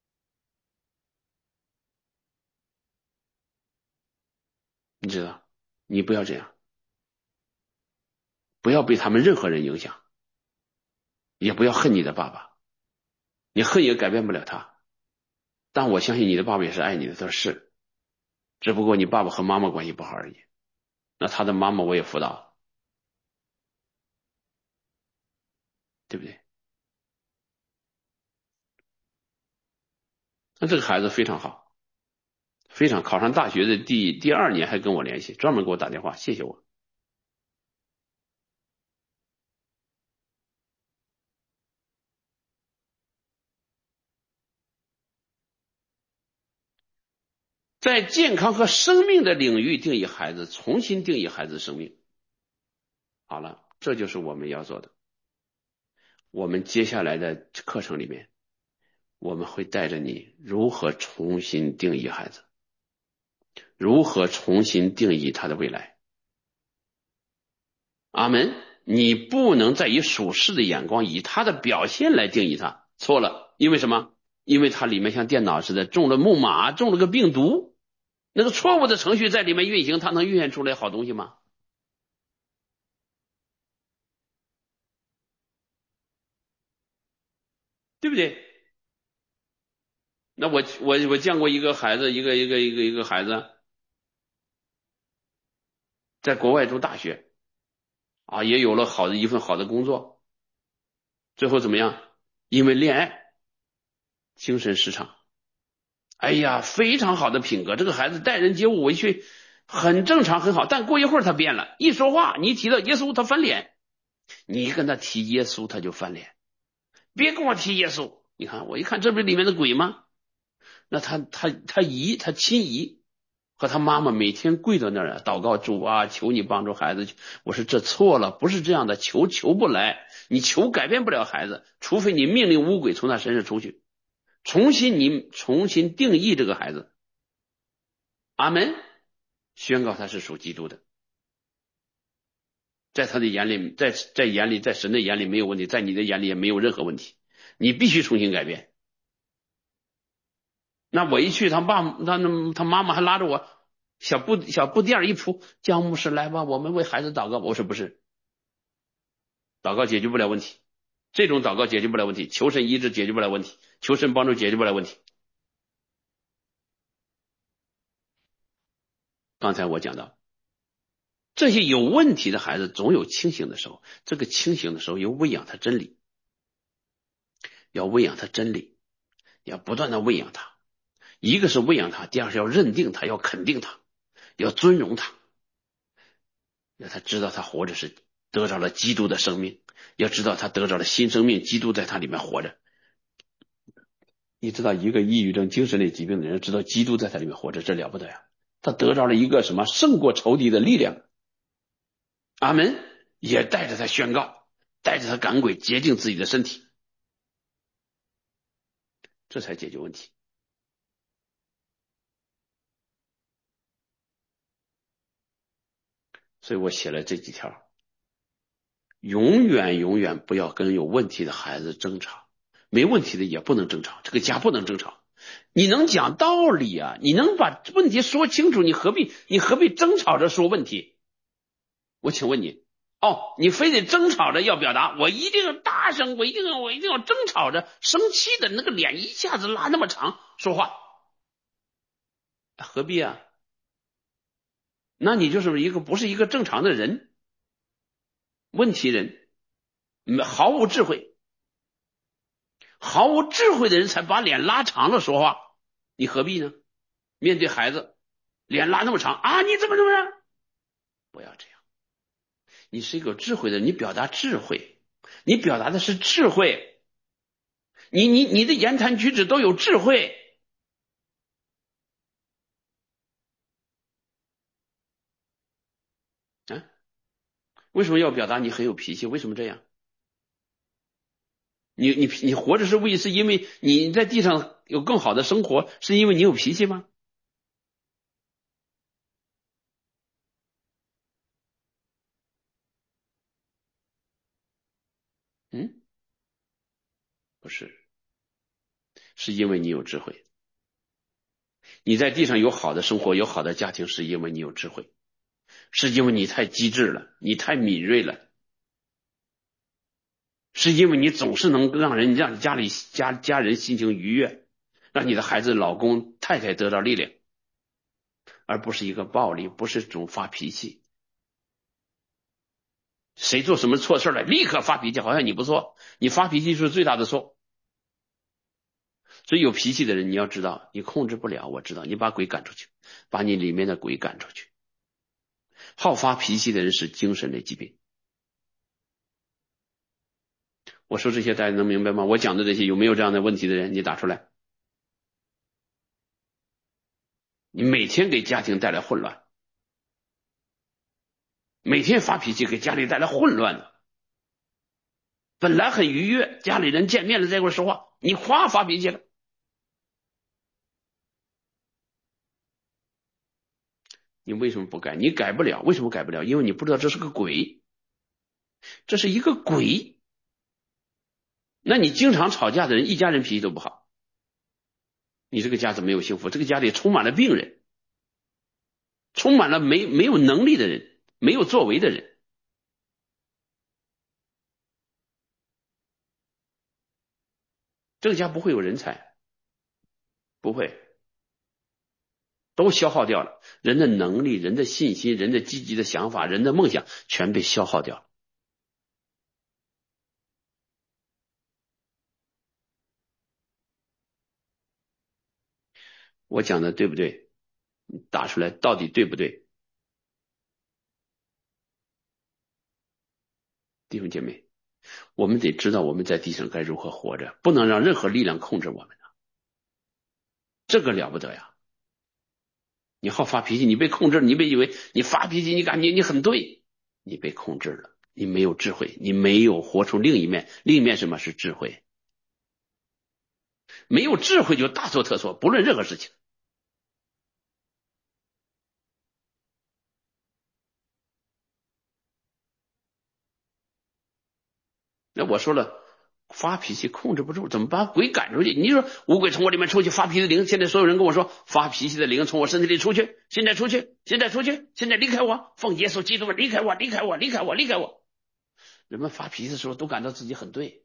你知道，你不要这样，不要被他们任何人影响，也不要恨你的爸爸，你恨也改变不了他。但我相信你的爸爸也是爱你的，他说是，只不过你爸爸和妈妈关系不好而已。那他的妈妈我也辅导，对不对？那这个孩子非常好，非常考上大学的第第二年还跟我联系，专门给我打电话，谢谢我。在健康和生命的领域定义孩子，重新定义孩子生命。好了，这就是我们要做的。我们接下来的课程里面，我们会带着你如何重新定义孩子，如何重新定义他的未来。阿门。你不能再以属世的眼光，以他的表现来定义他，错了。因为什么？因为它里面像电脑似的中了木马，中了个病毒，那个错误的程序在里面运行，它能运行出来好东西吗？对不对？那我我我见过一个孩子，一个一个一个一个孩子在国外读大学啊，也有了好的一份好的工作，最后怎么样？因为恋爱，精神失常。哎呀，非常好的品格，这个孩子待人接物委屈很正常很好，但过一会儿他变了，一说话你提到耶稣他翻脸，你跟他提耶稣他就翻脸，别跟我提耶稣。你看我一看这不是里面的鬼吗？那他他他姨他亲姨和他妈妈每天跪到那儿啊，祷告主啊，求你帮助孩子。我说这错了，不是这样的，求求不来，你求改变不了孩子，除非你命令污鬼从他身上出去，重新你重新定义这个孩子。阿门。宣告他是属基督的，在他的眼里，在在眼里，在神的眼里没有问题，在你的眼里也没有任何问题，你必须重新改变。那我一去，他爸他他妈妈还拉着我，小布小布垫一铺，姜牧师来吧，我们为孩子祷告。我说不是，祷告解决不了问题，这种祷告解决不了问题，求神医治解决不了问题，求神帮助解决不了问题。刚才我讲到，这些有问题的孩子总有清醒的时候，这个清醒的时候要喂养他真理，要喂养他真理，要不断的喂养他。一个是喂养他，第二是要认定他，要肯定他，要尊荣他，让他知道他活着是得着了基督的生命，要知道他得着了新生命，基督在他里面活着。你知道一个抑郁症精神类疾病的人知道基督在他里面活着，这了不得呀，他得着了一个什么胜过仇敌的力量。阿门。也带着他宣告，带着他赶鬼洁净自己的身体，这才解决问题。所以我写了这几条，永远永远不要跟有问题的孩子争吵，没问题的也不能争吵，这个家不能争吵。你能讲道理啊，你能把问题说清楚，你何必你何必争吵着说问题？我请问你，哦，你非得争吵着要表达，我一定要大声，我一定要我一定要争吵着，生气的那个脸一下子拉那么长说话，何必啊？那你就是一个不是一个正常的人，问题人，毫无智慧。毫无智慧的人才把脸拉长了说话，你何必呢？面对孩子，脸拉那么长啊，你怎么怎么样？不要这样。你是一个有智慧的人，你表达智慧，你表达的是智慧，你你你的言谈举止都有智慧啊。为什么要表达你很有脾气？为什么这样？ 你你你活着是为是因为你在地上有更好的生活，是因为你有脾气吗？嗯，不是，是因为你有智慧。你在地上有好的生活，有好的家庭，是因为你有智慧，是因为你太机智了，你太敏锐了，是因为你总是能让人让你家里家家人心情愉悦，让你的孩子、老公、太太得到力量，而不是一个暴力，不是总发脾气。谁做什么错事了，立刻发脾气，好像你不错，你发脾气是最大的错。所以有脾气的人，你要知道，你控制不了，我知道，你把鬼赶出去，把你里面的鬼赶出去。好发脾气的人是精神类疾病。我说这些大家能明白吗？我讲的这些有没有这样的问题的人？你打出来。你每天给家庭带来混乱，每天发脾气给家里带来混乱的。本来很愉悦，家里人见面了再一块说话，你夸发脾气了，你为什么不改？你改不了，为什么改不了？因为你不知道这是个鬼，这是一个鬼。那你经常吵架的人，一家人脾气都不好，你这个家怎么没有幸福？这个家里充满了病人，充满了没没有能力的人，没有作为的人，这个家不会有人才，不会，都消耗掉了。人的能力、人的信心、人的积极的想法、人的梦想，全被消耗掉了。我讲的对不对？你打出来到底对不对？弟兄姐妹，我们得知道我们在地上该如何活着，不能让任何力量控制我们，这个了不得呀！你好发脾气，你被控制了，你别以为你发脾气，你感觉你很对，你被控制了，你没有智慧，你没有活出另一面。另一面什么是智慧？没有智慧就大错特错，不论任何事情。那我说了，发脾气控制不住，怎么把鬼赶出去？你说五鬼从我里面出去，发脾气的灵，现在所有人跟我说，发脾气的灵从我身体里出去，现在出去，现在出去，现在离开我，奉耶稣基督离开我，离开我，离开我，离开我。人们发脾气的时候都感到自己很对，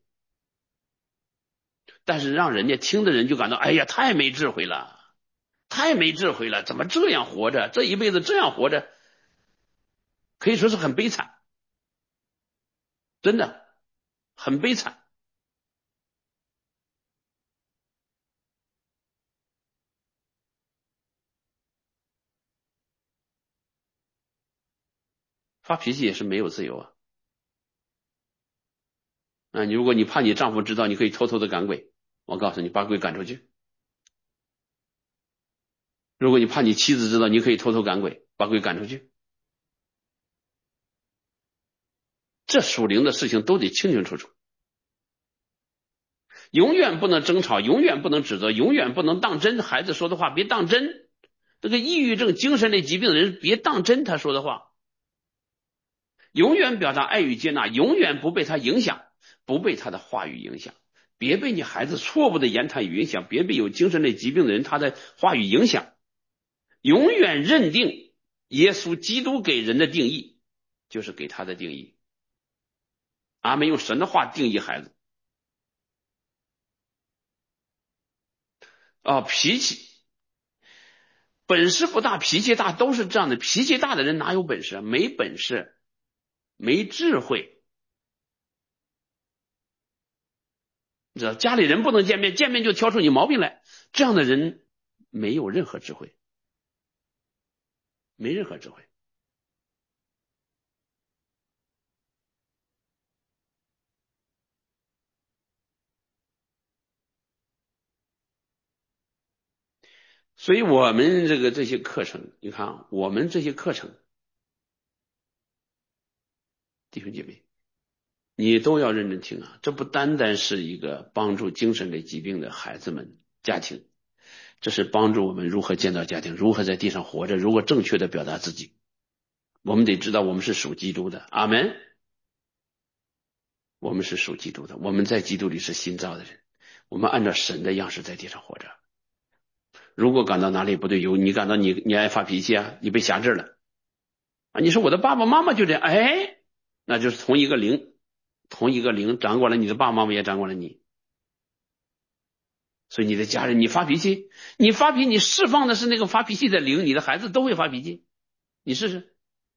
但是让人家听的人就感到，哎呀，太没智慧了，太没智慧了，怎么这样活着？这一辈子这样活着，可以说是很悲惨，真的很悲惨。发脾气也是没有自由啊。啊，你如果你怕你丈夫知道，你可以偷偷的赶鬼。我告诉你，把鬼赶出去。如果你怕你妻子知道，你可以偷偷赶鬼，把鬼赶出去。这属灵的事情都得清清楚楚，永远不能争吵，永远不能指责，永远不能当真。孩子说的话别当真，这个抑郁症、精神类疾病的人别当真他说的话，永远表达爱与接纳，永远不被他影响，不被他的话语影响。别被你孩子错误的言谈语影响，别被有精神类疾病的人他的话语影响。永远认定耶稣基督给人的定义就是给他的定义。阿们，用神的话定义孩子啊、哦，脾气本事不大，脾气大都是这样的。脾气大的人哪有本事啊？没本事，没智慧。你知道家里人不能见面，见面就挑出你毛病来，这样的人没有任何智慧，没任何智慧。所以我们这个这些课程，你看啊我们这些课程，弟兄姐妹， 你都要认真听啊！这不单单是一个帮助精神类疾病的孩子们家庭，这是帮助我们如何建造家庭，如何在地上活着，如何正确的表达自己。我们得知道我们是属基督的，阿门。我们是属基督的，我们在基督里是新造的人，我们按照神的样式在地上活着。如果感到哪里不对，有你感到你你爱发脾气啊，你被辖制了啊，你说我的爸爸妈妈就这样，哎，那就是同一个灵，同一个灵掌管了你的爸爸妈妈，也掌管了你。所以你的家人，你发脾气，你发脾气，你释放的是那个发脾气的灵，你的孩子都会发脾气，你试试。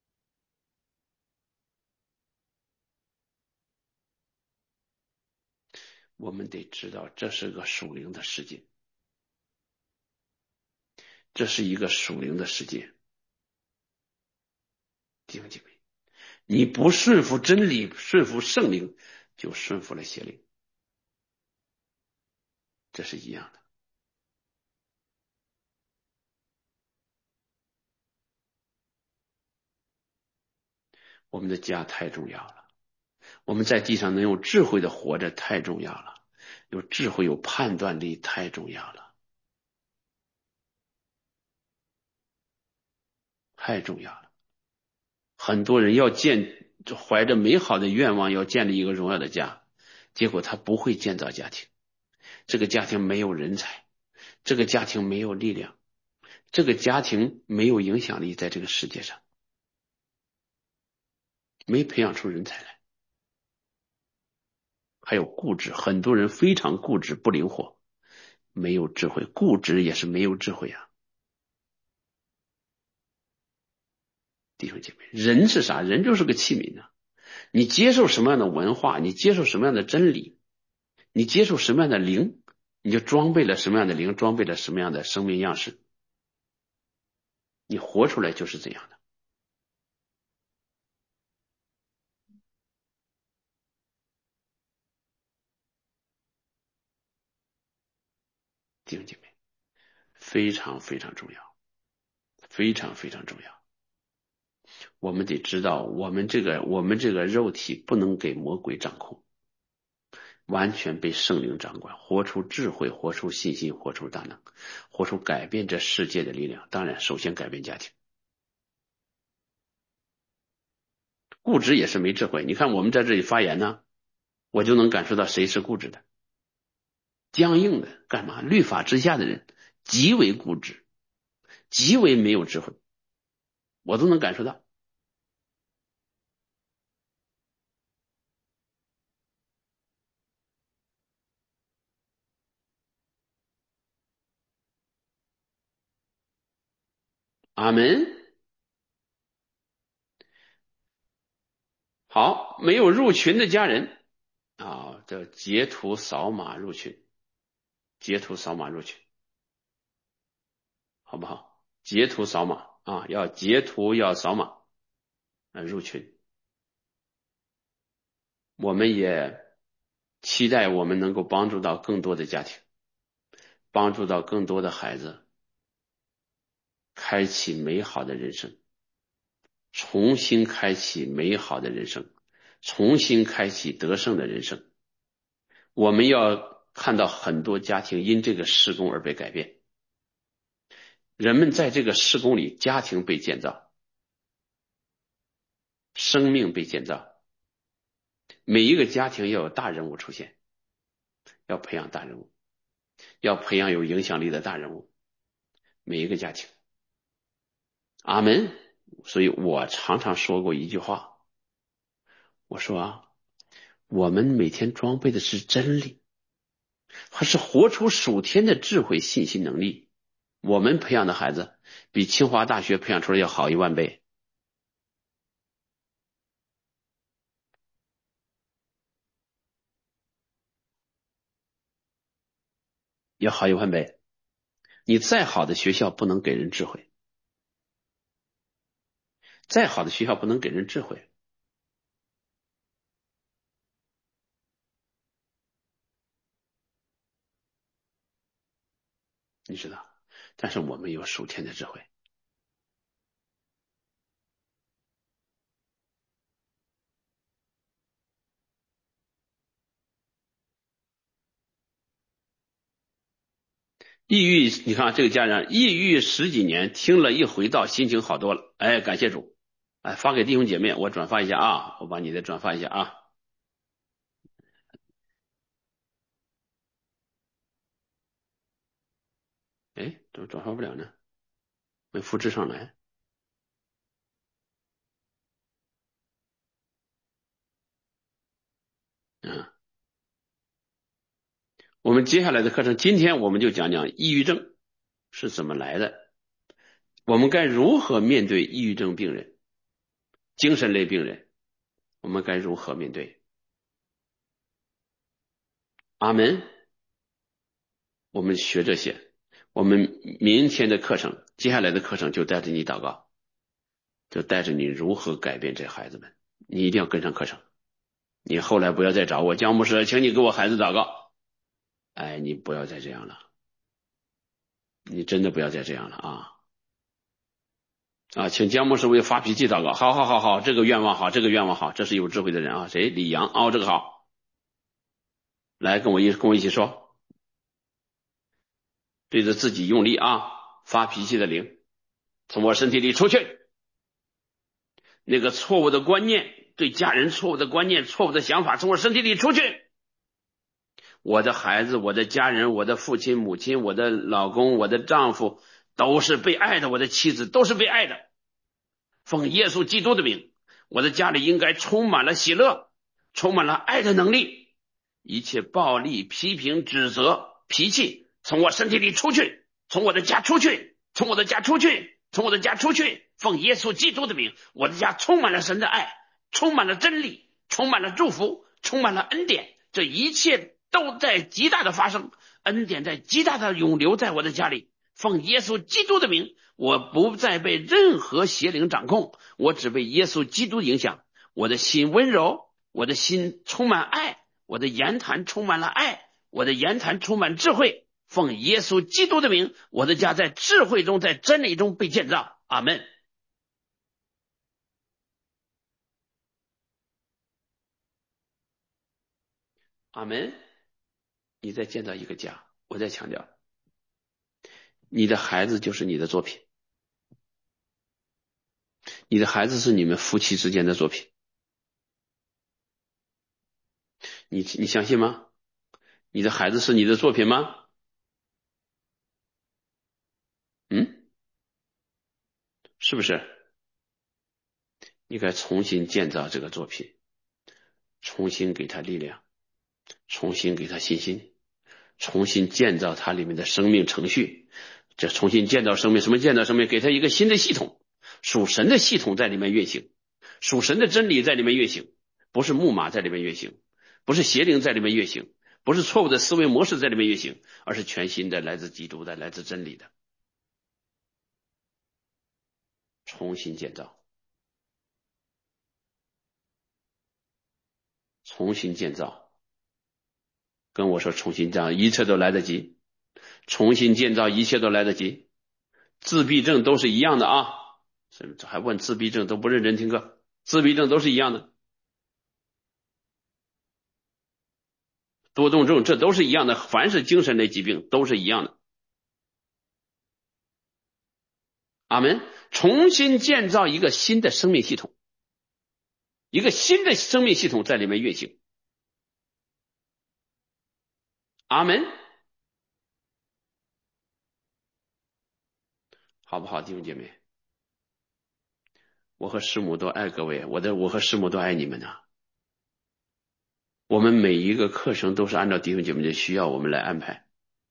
我们得知道，这是个属灵的世界，这是一个属灵的世界，弟兄姐妹，你不顺服真理，顺服圣灵，就顺服了邪灵，这是一样的。我们的家太重要了，我们在地上能有智慧的活着太重要了，有智慧有判断力太重要了，太重要了。很多人要建，怀着美好的愿望要建立一个荣耀的家，结果他不会建造家庭，这个家庭没有人才，这个家庭没有力量，这个家庭没有影响力，在这个世界上没培养出人才来。还有固执，很多人非常固执不灵活，没有智慧，固执也是没有智慧啊。弟兄姐妹，人是啥？人就是个器皿啊，你接受什么样的文化，你接受什么样的真理，你接受什么样的灵，你就装备了什么样的灵，装备了什么样的生命样式，你活出来就是这样的。弟兄姐妹，非常非常重要，非常非常重要。我们得知道，我们这个我们这个肉体不能给魔鬼掌控，完全被圣灵掌管，活出智慧，活出信心，活出大能，活出改变这世界的力量。当然，首先改变家庭。固执也是没智慧。你看我们在这里发言呢，我就能感受到谁是固执的、僵硬的，干嘛？律法之下的人极为固执，极为没有智慧，我都能感受到。阿门。好，没有入群的家人啊，这截图扫码入群，截图扫码入群，好不好？截图扫码啊，要截图要扫码啊入群。我们也期待我们能够帮助到更多的家庭，帮助到更多的孩子，开启美好的人生，重新开启美好的人生，重新开启得胜的人生。我们要看到很多家庭因这个事工而被改变，人们在这个事工里，家庭被建造，生命被建造。每一个家庭要有大人物出现，要培养大人物，要培养有影响力的大人物，每一个家庭。阿门。所以我常常说过一句话，我说啊，我们每天装备的是真理，还是活出属天的智慧、信心、能力。我们培养的孩子比清华大学培养出来要好一万倍，要好一万倍。你再好的学校不能给人智慧，再好的学校不能给人智慧，你知道。但是我们有属天的智慧， 抑郁，你看这个家长抑郁十几年，听了一回道，心情好多了。哎，感谢主，哎，发给弟兄姐妹，我转发一下啊，我把你的转发一下啊。哎，怎么转发不了呢？没复制上来。嗯，我们接下来的课程，今天我们就讲讲抑郁症是怎么来的，我们该如何面对抑郁症病人、精神类病人，我们该如何面对？阿门。我们学这些，我们明天的课程，接下来的课程就带着你祷告，就带着你如何改变这孩子们，你一定要跟上课程。你后来不要再找我，姜牧师，请你给我孩子祷告。哎，你不要再这样了，你真的不要再这样了啊！啊，请姜牧师为发脾气祷告。好好好好，这个愿望好，这个愿望好，这是有智慧的人啊。谁？李阳。哦，这个好，来跟我一跟我一起说，对着自己用力啊！发脾气的灵从我身体里出去，那个错误的观念，对家人错误的观念、错误的想法从我身体里出去。我的孩子、我的家人、我的父亲、母亲、我的老公、我的丈夫都是被爱的，我的妻子都是被爱的。奉耶稣基督的名，我的家里应该充满了喜乐，充满了爱的能力。一切暴力、批评、指责、脾气从我身体里出去，从我的家出去，从我的家出去，从我的家出去。奉耶稣基督的名，我的家充满了神的爱，充满了真理，充满了祝福，充满了恩典。这一切都在极大的发生，恩典在极大的涌流在我的家里。奉耶稣基督的名，我不再被任何邪灵掌控，我只被耶稣基督影响。我的心温柔，我的心充满爱，我的言谈充满了爱，我的言谈充满智慧。奉耶稣基督的名，我的家在智慧中，在真理中被建造。阿门。阿门。你在建造一个家，我在强调，你的孩子就是你的作品，你的孩子是你们夫妻之间的作品，你你相信吗？你的孩子是你的作品吗？嗯，是不是？你该重新建造这个作品，重新给他力量，重新给他信心，重新建造它里面的生命程序。这重新建造生命，什么建造生命？给他一个新的系统，属神的系统在里面运行，属神的真理在里面运行，不是木马在里面运行，不是邪灵在里面运行，不是错误的思维模式在里面运行，而是全新的来自基督的、来自真理的。重新建造，重新建造，跟我说重新建造，一切都来得及，重新建造一切都来得及。自闭症都是一样的啊，还问自闭症，都不认真听课，自闭症都是一样的，多动症这都是一样的，凡是精神类疾病都是一样的。阿门。重新建造一个新的生命系统，一个新的生命系统在里面运行。阿门。好不好，弟兄姐妹？我和师母都爱各位，我的我和师母都爱你们呢、啊。我们每一个课程都是按照弟兄姐妹的需要我们来安排。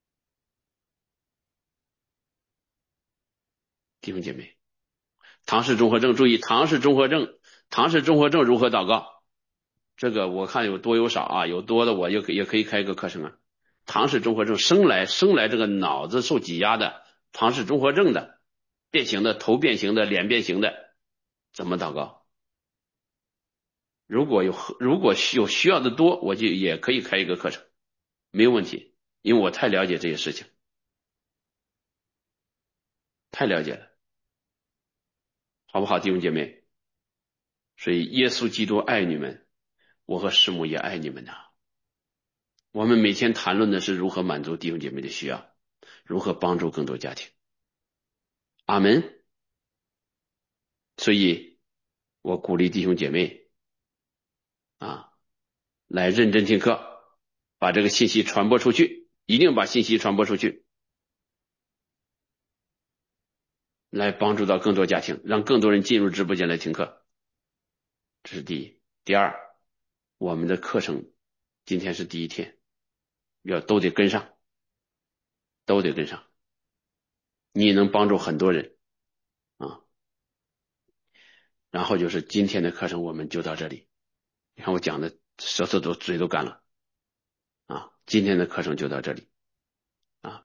弟兄姐妹，唐氏综合症，注意唐氏综合症，唐氏综合症如何祷告？这个我看有多有少啊，有多的我也可也可以开一个课程啊。唐氏综合症，生来生来这个脑子受挤压的，唐氏综合症的，变形的，头变形的，脸变形的，怎么祷告？如果有如果有需要的多，我就也可以开一个课程，没有问题，因为我太了解这些事情，太了解了，好不好，弟兄姐妹？所以耶稣基督爱你们，我和师母也爱你们呐。我们每天谈论的是如何满足弟兄姐妹的需要， 如何帮助更多家庭。阿门。所以我鼓励弟兄姐妹啊，来认真听课，把这个信息传播出去，一定把信息传播出去，来帮助到更多家庭，让更多人进入直播间来听课。这是第一。第二，我们的课程今天是第一天，要都得跟上，都得跟上。你能帮助很多人啊。然后就是今天的课程我们就到这里。你看我讲的舌头都嘴都干了啊，今天的课程就到这里。